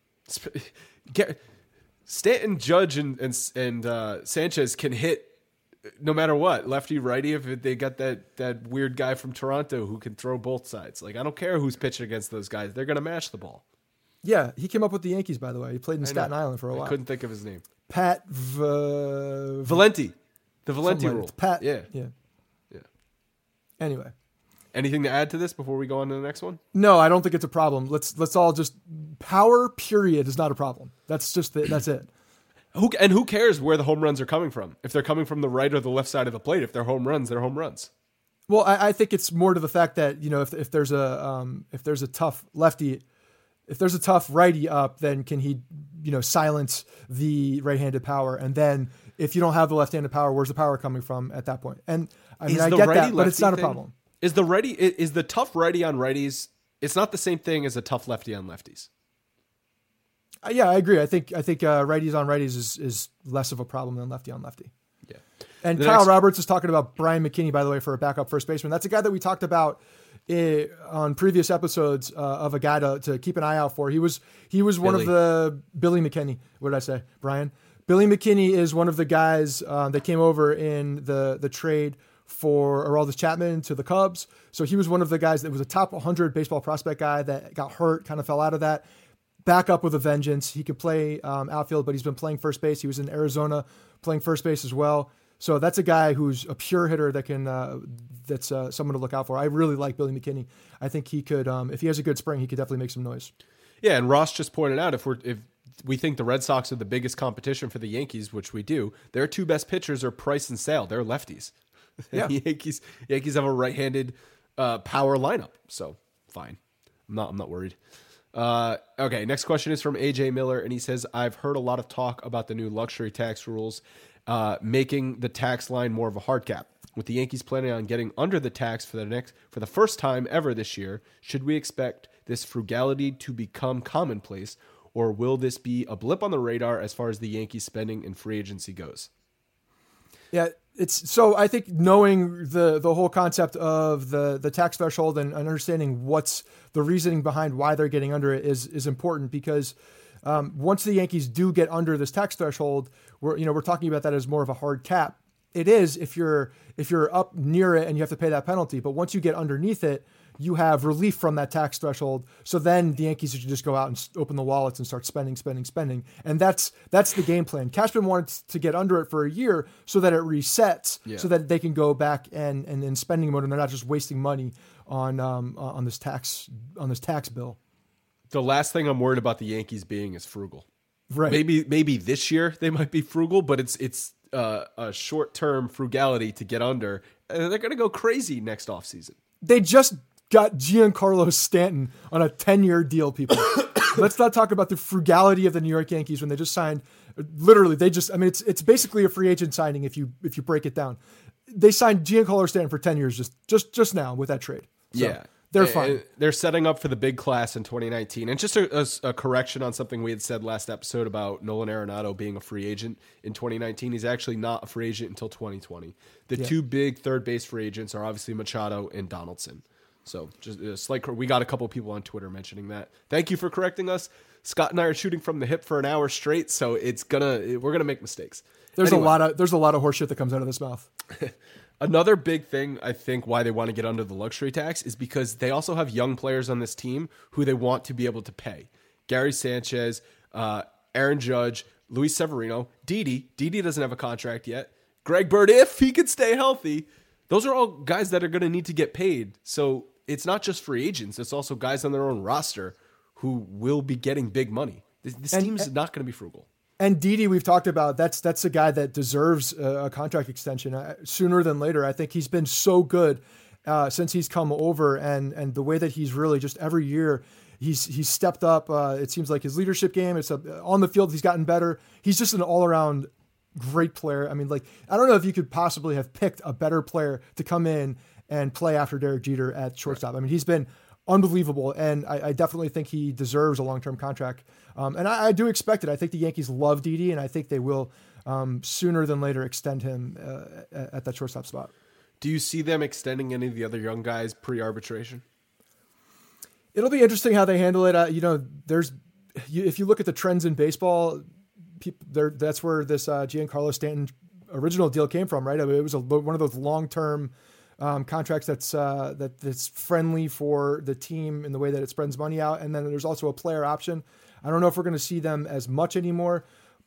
Stanton, Judge, and Sanchez can hit no matter what, lefty, righty, if they got that weird guy from Toronto who can throw both sides. Like, I don't care who's pitching against those guys. They're going to mash the ball. Yeah, he came up with the Yankees, by the way. He played in Staten Island for a while. I couldn't think of his name. Pat Valenti. The Valenti rule. Pat. Yeah. Anyway. Anything to add to this before we go on to the next one? No, I don't think it's a problem. Let's all just power. Period is not a problem. That's it. Who cares where the home runs are coming from? If they're coming from the right or the left side of the plate, if they're home runs, they're home runs. Well, I think it's more to the fact that if there's a tough lefty, if there's a tough righty up, then can he silence the right-handed power? And then if you don't have the left-handed power, where's the power coming from at that point? And I mean, I get that, but it's not a problem. Is the tough righty on righties? It's not the same thing as a tough lefty on lefties. Yeah, I agree. I think righties on righties is less of a problem than lefty on lefty. Yeah. And Kyle Roberts is talking about Brian McKinney, by the way, for a backup first baseman. That's a guy that we talked about on previous episodes of a guy to keep an eye out for. He was one of the Billy McKinney. What did I say, Brian? Billy McKinney is one of the guys that came over in the trade for Aroldis Chapman to the Cubs. So he was one of the guys that was a top 100 baseball prospect guy that got hurt, kind of fell out of that. Back up with a vengeance. He could play outfield, but he's been playing first base. He was in Arizona playing first base as well. So that's a guy who's a pure hitter that can that's someone to look out for. I really like Billy McKinney. I think he could, if he has a good spring, he could definitely make some noise. Yeah, and Ross just pointed out if we think the Red Sox are the biggest competition for the Yankees, which we do, their two best pitchers are Price and Sale. They're lefties. Yeah. Yankees have a right-handed power lineup, so fine. I'm not worried. Okay, next question is from AJ Miller, and he says, I've heard a lot of talk about the new luxury tax rules making the tax line more of a hard cap. With the Yankees planning on getting under the tax for the first time ever this year, should we expect this frugality to become commonplace, or will this be a blip on the radar as far as the Yankees spending and free agency goes? Yeah, so I think knowing the whole concept of the tax threshold and understanding what's the reasoning behind why they're getting under it is important, because once the Yankees do get under this tax threshold, we're talking about that as more of a hard cap. It is if you're up near it and you have to pay that penalty, but once you get underneath it, you have relief from that tax threshold. So then the Yankees should just go out and open the wallets and start spending. And that's the game plan. Cashman wanted to get under it for a year so that it resets, so that they can go back and in spending mode, and they're not just wasting money on this tax bill. The last thing I'm worried about the Yankees being is frugal. Right. Maybe this year they might be frugal, but it's a short-term frugality to get under. And they're going to go crazy next offseason. They just got Giancarlo Stanton on a 10-year deal, people. Let's not talk about the frugality of the New York Yankees when they just signed. Literally, it's basically a free agent signing if you break it down. They signed Giancarlo Stanton for 10 years just now with that trade. So yeah. They're fine. They're setting up for the big class in 2019. And just a correction on something we had said last episode about Nolan Arenado being a free agent in 2019. He's actually not a free agent until 2020. The two big third base free agents are obviously Machado and Donaldson. So just a slight. We got a couple people on Twitter mentioning that. Thank you for correcting us. Scott and I are shooting from the hip for an hour straight, so we're gonna make mistakes. There's a lot of horseshit that comes out of this mouth. Another big thing, I think, why they want to get under the luxury tax is because they also have young players on this team who they want to be able to pay. Gary Sanchez, Aaron Judge, Luis Severino, Didi. Didi doesn't have a contract yet. Greg Bird, if he could stay healthy. Those are all guys that are going to need to get paid. So it's not just free agents. It's also guys on their own roster who will be getting big money. This team's not going to be frugal. And Didi, we've talked about, that's a guy that deserves a contract extension sooner than later. I think he's been so good since he's come over, and the way that he's really just every year he's stepped up. It seems like his leadership game, it's on the field, he's gotten better. He's just an all-around great player. I mean, I don't know if you could possibly have picked a better player to come in and play after Derek Jeter at shortstop. I mean, he's been unbelievable, and I definitely think he deserves a long-term contract. And I do expect it. I think the Yankees love Didi, and I think they will sooner than later extend him at that shortstop spot. Do you see them extending any of the other young guys pre-arbitration? It'll be interesting how they handle it. If you look at the trends in baseball, that's where this Giancarlo Stanton original deal came from, right? I mean, it was one of those long-term contracts that's friendly for the team in the way that it spreads money out. And then there's also a player option. I don't know if we're going to see them as much anymore,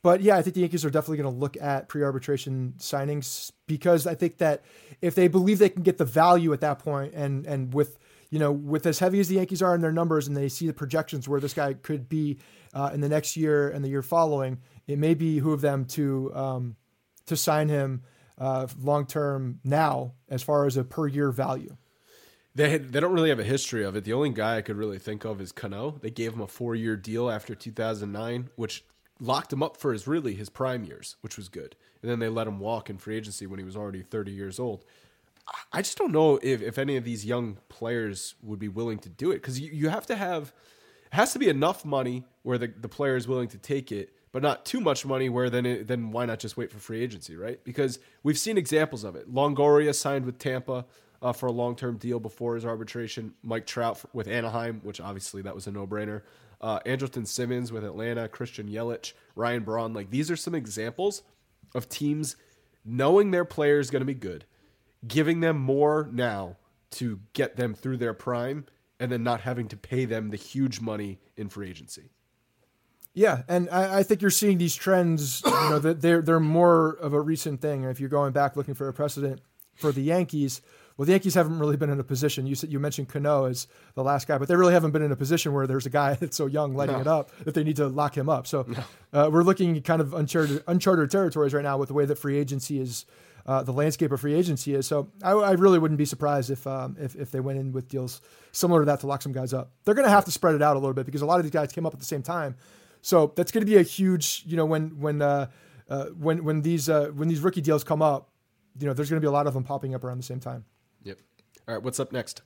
But yeah, I think the Yankees are definitely going to look at pre-arbitration signings because I think that if they believe they can get the value at that point, and with as heavy as the Yankees are in their numbers, and they see the projections where this guy could be in the next year and the year following, it may behoove them to sign him long term now as far as a per year value. They don't really have a history of it. The only guy I could really think of is Cano. They gave him a 4-year deal after 2009, which locked him up for his prime years, which was good. And then they let him walk in free agency when he was already 30 years old. I just don't know if any of these young players would be willing to do it, because you have to have, it has to be enough money where the player is willing to take it, but not too much money where then why not just wait for free agency, right? Because we've seen examples of it. Longoria signed with Tampa for a long-term deal before his arbitration. Mike Trout with Anaheim, which obviously that was a no-brainer. Andrelton Simmons with Atlanta, Christian Yelich, Ryan Braun. Like, these are some examples of teams knowing their player is going to be good, giving them more now to get them through their prime, and then not having to pay them the huge money in free agency. Yeah, and I think you're seeing these trends, that they're more of a recent thing. And if you're going back looking for a precedent for the Yankees, well, the Yankees haven't really been in a position. You mentioned Cano as the last guy, but they really haven't been in a position where there's a guy that's so young lighting it up that they need to lock him up. So we're looking kind of uncharted territories right now with the way that free agency is, the landscape of free agency is. So I really wouldn't be surprised if they went in with deals similar to that to lock some guys up. They're going to have to spread it out a little bit because a lot of these guys came up at the same time. So that's going to be a huge, when these rookie deals come up, there's going to be a lot of them popping up around the same time. Yep. All right. What's up next?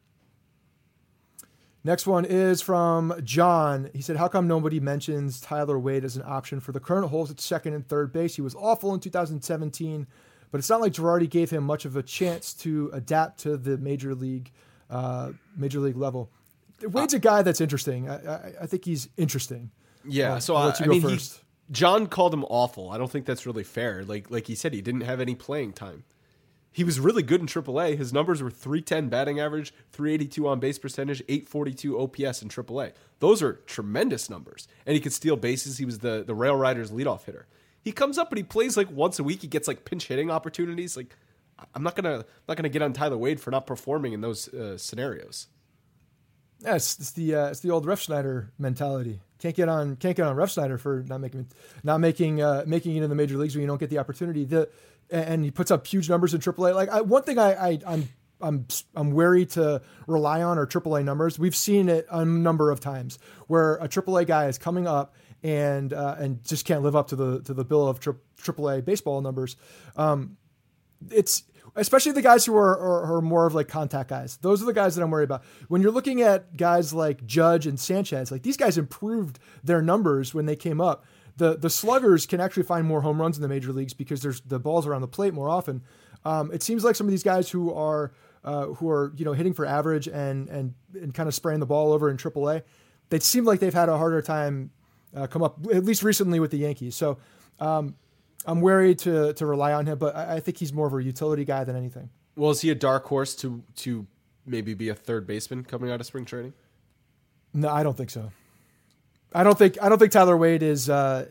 Next one is from John. He said, how come nobody mentions Tyler Wade as an option for the current holes at second and third base? He was awful in 2017, but it's not like Girardi gave him much of a chance to adapt to the major league level. Wade's a guy that's interesting. I think he's interesting. Yeah. John called him awful. I don't think that's really fair. Like he said, he didn't have any playing time. He was really good in AAA. His numbers were .310 batting average, .382 on base percentage, .842 OPS in AAA. Those are tremendous numbers. And he could steal bases. He was the Rail Riders leadoff hitter. He comes up and he plays like once a week. He gets like pinch hitting opportunities. Like, I'm not gonna get on Tyler Wade for not performing in those scenarios. Yeah, it's the old Refsnyder mentality. Can't get on Refsnyder for not making it in the major leagues when you don't get the opportunity. And he puts up huge numbers in AAA. Like one thing I'm wary to rely on are AAA numbers. We've seen it a number of times where a AAA guy is coming up and just can't live up to the bill of AAA baseball numbers. It's especially the guys who are more of like contact guys. Those are the guys that I'm worried about. When you're looking at guys like Judge and Sanchez, like these guys improved their numbers when they came up. The sluggers can actually find more home runs in the major leagues because the balls are on the plate more often. It seems like some of these guys who are hitting for average and kind of spraying the ball over in AAA, they seem like they've had a harder time come up, at least recently with the Yankees. So I'm wary to rely on him, but I think he's more of a utility guy than anything. Well, is he a dark horse to maybe be a third baseman coming out of spring training? No, I don't think so. I don't think Tyler Wade is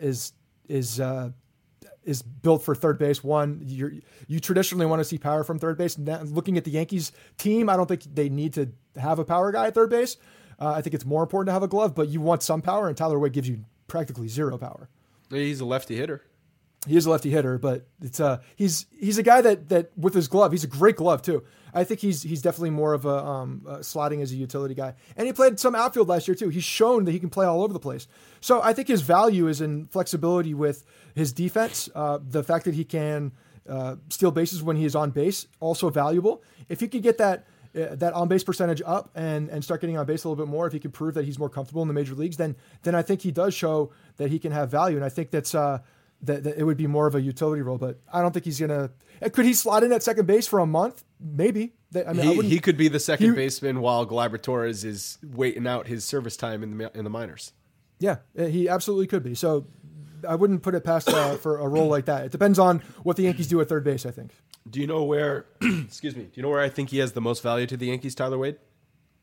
built for third base. One, you traditionally want to see power from third base. Now, looking at the Yankees team, I don't think they need to have a power guy at third base. I think it's more important to have a glove, but you want some power, and Tyler Wade gives you practically zero power. He's a lefty hitter. He is a lefty hitter, but it's he's a guy that with his glove, he's a great glove too. I think he's definitely more of a slotting as a utility guy, and he played some outfield last year too. He's shown that he can play all over the place. So I think his value is in flexibility with his defense. The fact that he can steal bases when he is on base, also valuable. If he could get that on base percentage up and start getting on base a little bit more, if he can prove that he's more comfortable in the major leagues, then I think he does show that he can have value, and I think that's. That it would be more of a utility role, but I don't think he's gonna. Could he slot in at second base for a month? Maybe. He could be the second baseman while Gleyber Torres is waiting out his service time in the minors. Yeah, he absolutely could be. So I wouldn't put it past for a role like that. It depends on what the Yankees do at third base, I think. Do you know where? Excuse me. Do you know where I think he has the most value to the Yankees, Tyler Wade?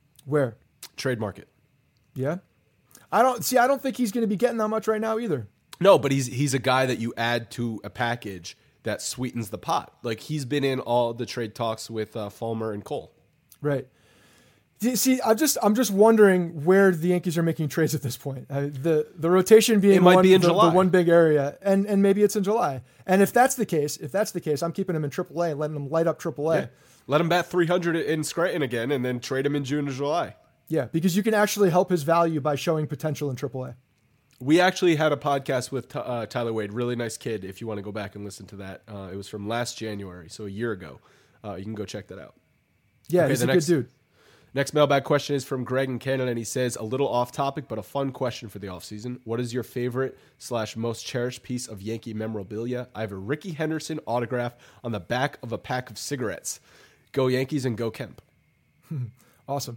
Where? Trade market. Yeah. I don't think he's going to be getting that much right now either. No, but he's a guy that you add to a package that sweetens the pot. Like, he's been in all the trade talks with Fulmer and Cole. Right. See, I'm just wondering where the Yankees are making trades at this point. The rotation being the one big area, and maybe it's in July. And if that's the case, I'm keeping him in AAA and letting him light up AAA. Yeah. Let him bat 300 in Scranton again, and then trade him in June or July. Yeah, because you can actually help his value by showing potential in AAA. We actually had a podcast with Tyler Wade, really nice kid. If you want to go back and listen to that, it was from last January, so a year ago. You can go check that out. Yeah, he's a good dude. Next mailbag question is from Greg in Canada, and he says, a little off topic, but a fun question for the offseason. What is your favorite / most cherished piece of Yankee memorabilia? I have a Rickey Henderson autograph on the back of a pack of cigarettes. Go Yankees and go Kemp. Awesome.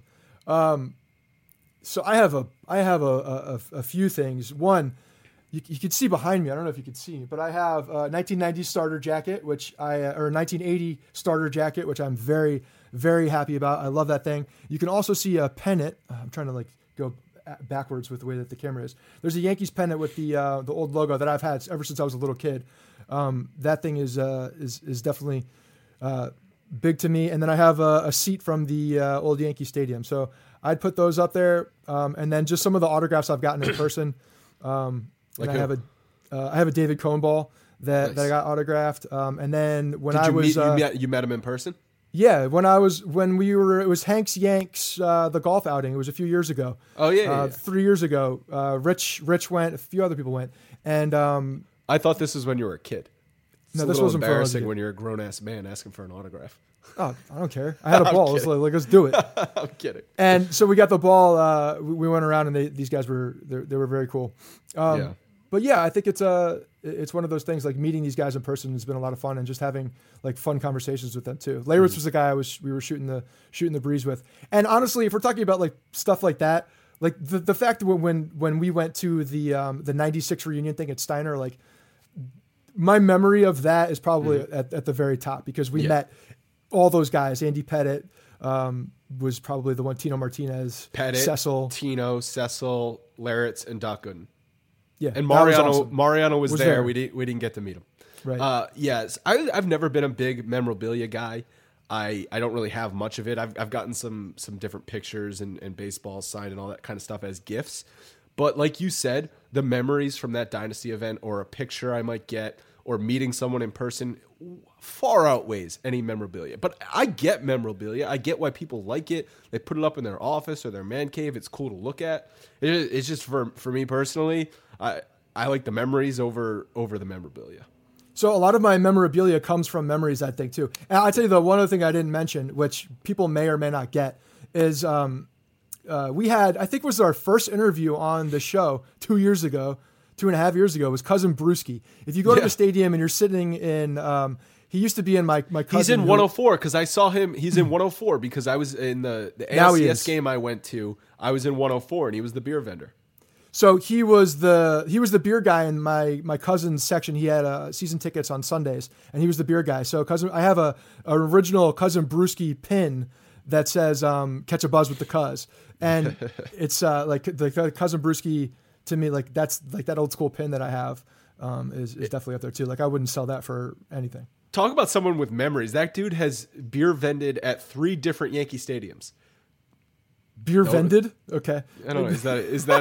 So I have a few things. One, you can see behind me. I don't know if you can see, but I have a 1990 starter jacket, or 1980 starter jacket, which I'm very, very happy about. I love that thing. You can also see a pennant. I'm trying to go backwards with the way that the camera is. There's a Yankees pennant with the old logo that I've had ever since I was a little kid. That thing is definitely big to me. And then I have a seat from the old Yankee Stadium. So I'd put those up there. And then just some of the autographs I've gotten in person. I have a David Cohn ball that I got autographed. And then when you met him in person? Yeah, it was Hank's Yanks, the golf outing. It was a few years ago. Oh yeah. 3 years ago. Rich went, a few other people went. And I thought this was when you were a kid. No, this wasn't embarrassing when you're a grown ass man asking for an autograph. Oh, I don't care. I had a ball. Let's do it. I'm kidding. And so we got the ball. We went around, and these guys were very cool. But yeah, I think it's one of those things, like meeting these guys in person has been a lot of fun, and just having like fun conversations with them too. Leyritz was the guy we were shooting the breeze with. And honestly, if we're talking about like stuff like that, like the fact that when we went to the 96 reunion thing at Steiner, like my memory of that is probably at the very top, because we met all those guys. Andy Pettit was probably the one. Tino Martinez, Cecil, Cecil, Leyritz, and Doc Gooden. Yeah, and Mariano was there. there. We didn't get to meet him. Right. Yes, I've never been a big memorabilia guy. I don't really have much of it. I've gotten some different pictures and baseball signed and all that kind of stuff as gifts. But like you said, the memories from that Dynasty event, or a picture I might get, or meeting someone in person, far outweighs any memorabilia. But I get memorabilia. I get why people like it. They put it up in their office or their man cave. It's cool to look at. It's just for me personally, I like the memories over the memorabilia. So a lot of my memorabilia comes from memories, I think, too. And I'll tell you, one other thing I didn't mention, which people may or may not get, is we had, I think it was our first interview on the show 2.5 years ago, was Cousin Brewski. If you go to the stadium and you're sitting in, he used to be in my cousin. He's in 104 because I saw him. He's in 104 because I was in the ALCS game I went to. I was in 104 and he was the beer vendor. So he was the beer guy in my cousin's section. He had season tickets on Sundays, and he was the beer guy. So I have a original Cousin Brewski pin that says "Catch a Buzz with the Cuz," and it's like the Cousin Brewski to me, like that's like that old school pin that I have is definitely up there too. Like I wouldn't sell that for anything. Talk about someone with memories. That dude has beer vended at 3 different Yankee stadiums. Beer vended? Okay. I don't know. Is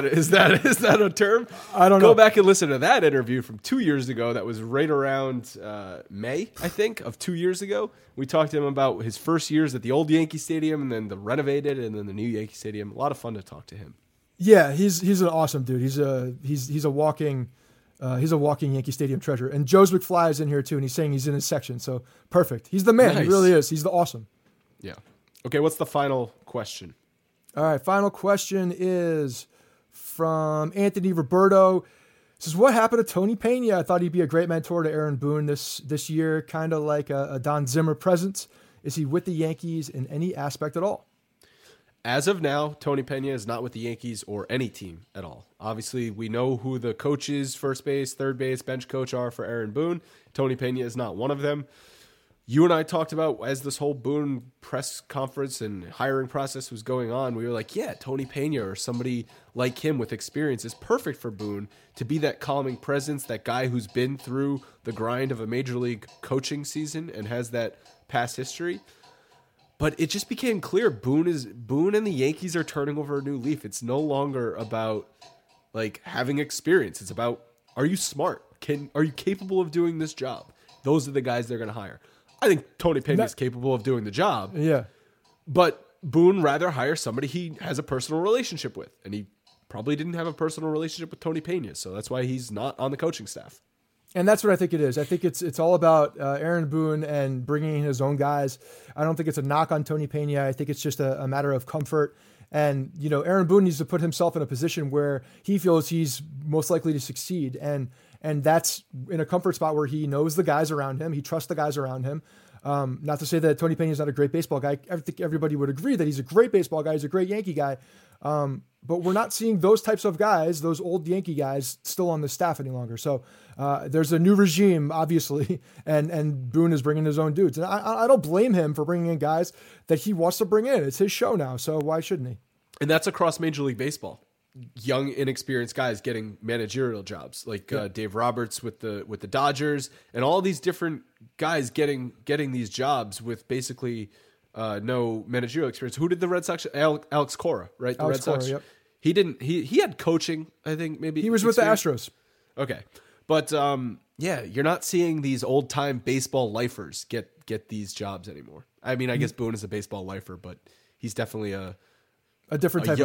that a term? I don't know. Go back and listen to that interview from 2 years ago. That was right around May, I think, of 2 years ago. We talked to him about his first years at the old Yankee Stadium, and then the renovated, and then the new Yankee Stadium. A lot of fun to talk to him. Yeah, he's an awesome dude. He's a walking Yankee Stadium treasure. And Joe's McFly is in here too, and he's saying he's in his section. So perfect. He's the man. Nice. He really is. He's the awesome. Yeah. Okay. What's the final question? All right, final question is from Anthony Roberto. It says, what happened to Tony Pena? I thought he'd be a great mentor to Aaron Boone this year, kind of like a Don Zimmer presence. Is he with the Yankees in any aspect at all? As of now, Tony Pena is not with the Yankees or any team at all. Obviously, we know who the coaches, first base, third base, bench coach are for Aaron Boone. Tony Pena is not one of them. you and I talked about as this whole Boone press conference and hiring process was going on, we were like, yeah, Tony Pena or somebody like him with experience is perfect for Boone to be that calming presence, that guy who's been through the grind of a major league coaching season and has that past history. But it just became clear Boone and the Yankees are turning over a new leaf. It's no longer about like having experience. It's about, are you smart? Are you capable of doing this job? Those are the guys they're going to hire. I think Tony Pena is capable of doing the job. Yeah. But Boone rather hire somebody he has a personal relationship with. And he probably didn't have a personal relationship with Tony Pena. So that's why he's not on the coaching staff. And that's what I think it is. I think it's all about Aaron Boone and bringing in his own guys. I don't think it's a knock on Tony Pena. I think it's just a matter of comfort. And, Aaron Boone needs to put himself in a position where he feels he's most likely to succeed. And that's in a comfort spot where he knows the guys around him. He trusts the guys around him. Not to say that Tony Pena is not a great baseball guy. I think everybody would agree that he's a great baseball guy. He's a great Yankee guy. But we're not seeing those types of guys, those old Yankee guys, still on the staff any longer. So there's a new regime, obviously, and Boone is bringing his own dudes. And I don't blame him for bringing in guys that he wants to bring in. It's his show now, so why shouldn't he? And that's across Major League Baseball. Young, inexperienced guys getting managerial jobs, like Dave Roberts with the Dodgers, and all these different guys getting these jobs with basically no managerial experience. Who did the Red Sox? Alex Cora, right? The Red Sox. Yep. He didn't. He had coaching. I think maybe he was experience. With the Astros. Okay, but you're not seeing these old time baseball lifers get these jobs anymore. I mean, I guess Boone is a baseball lifer, but he's definitely a different type of,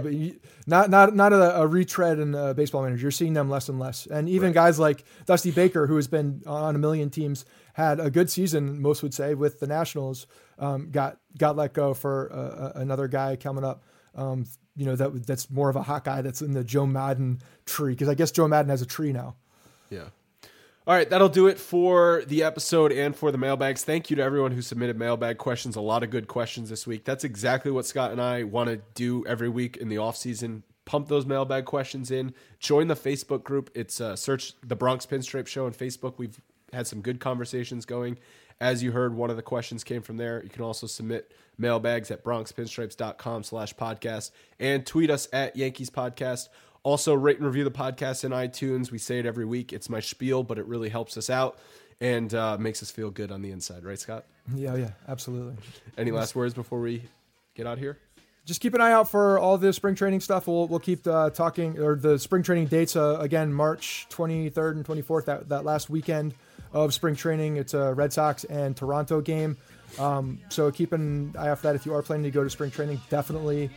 not a retread in a baseball manager. You're seeing them less and less. And even guys like Dusty Baker, who has been on a million teams, had a good season, most would say, with the Nationals, got let go for another guy coming up, that's more of a hot guy that's in the Joe Madden tree. Because I guess Joe Madden has a tree now. Yeah. All right, that'll do it for the episode and for the mailbags. Thank you to everyone who submitted mailbag questions. A lot of good questions this week. That's exactly what Scott and I want to do every week in the offseason. Pump those mailbag questions in. Join the Facebook group. It's search The Bronx Pinstripe Show on Facebook. We've had some good conversations going. As you heard, one of the questions came from there. You can also submit mailbags at bronxpinstripes.com/podcast and tweet us at Yankees Podcast. Also, rate and review the podcast in iTunes. We say it every week. It's my spiel, but it really helps us out and makes us feel good on the inside. Right, Scott? Yeah, absolutely. Any last words before we get out here? Just keep an eye out for all the spring training stuff. We'll keep talking, or the spring training dates, again, March 23rd and 24th, that last weekend of spring training. It's a Red Sox and Toronto game. So keep an eye out for that. If you are planning to go to spring training, definitely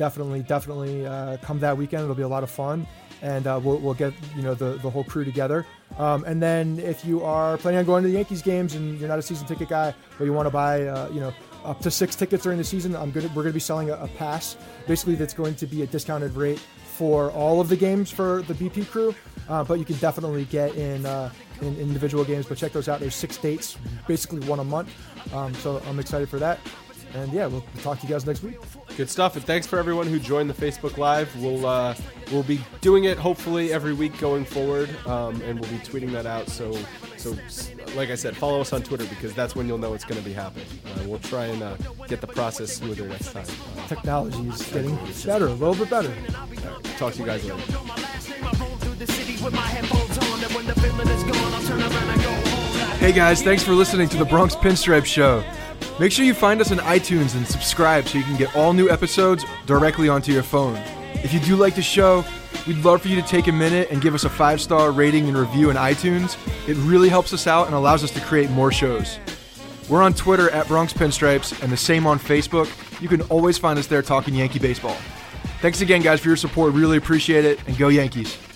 come that weekend. It'll be a lot of fun, and we'll get the whole crew together. And then if you are planning on going to the Yankees games and you're not a season ticket guy, but you want to buy up to 6 tickets during the season, we're going to be selling a pass. Basically, that's going to be a discounted rate for all of the games for the BP crew, but you can definitely get in individual games. But check those out. There's 6 dates, basically one a month. So I'm excited for that. And yeah, we'll talk to you guys next week. Good stuff. And thanks for everyone who joined the Facebook Live. We'll be doing it hopefully every week going forward, and we'll be tweeting that out. So like I said, follow us on Twitter because that's when you'll know it's going to be happening. We'll try and get the process smoother next time. Technology is getting better, a little bit better. Right, talk to you guys later. Hey guys, thanks for listening to the Bronx Pinstripe Show. Make sure you find us on iTunes and subscribe so you can get all new episodes directly onto your phone. If you do like the show, we'd love for you to take a minute and give us a 5-star rating and review in iTunes. It really helps us out and allows us to create more shows. We're on Twitter at Bronx Pinstripes and the same on Facebook. You can always find us there talking Yankee baseball. Thanks again, guys, for your support. Really appreciate it, and go Yankees.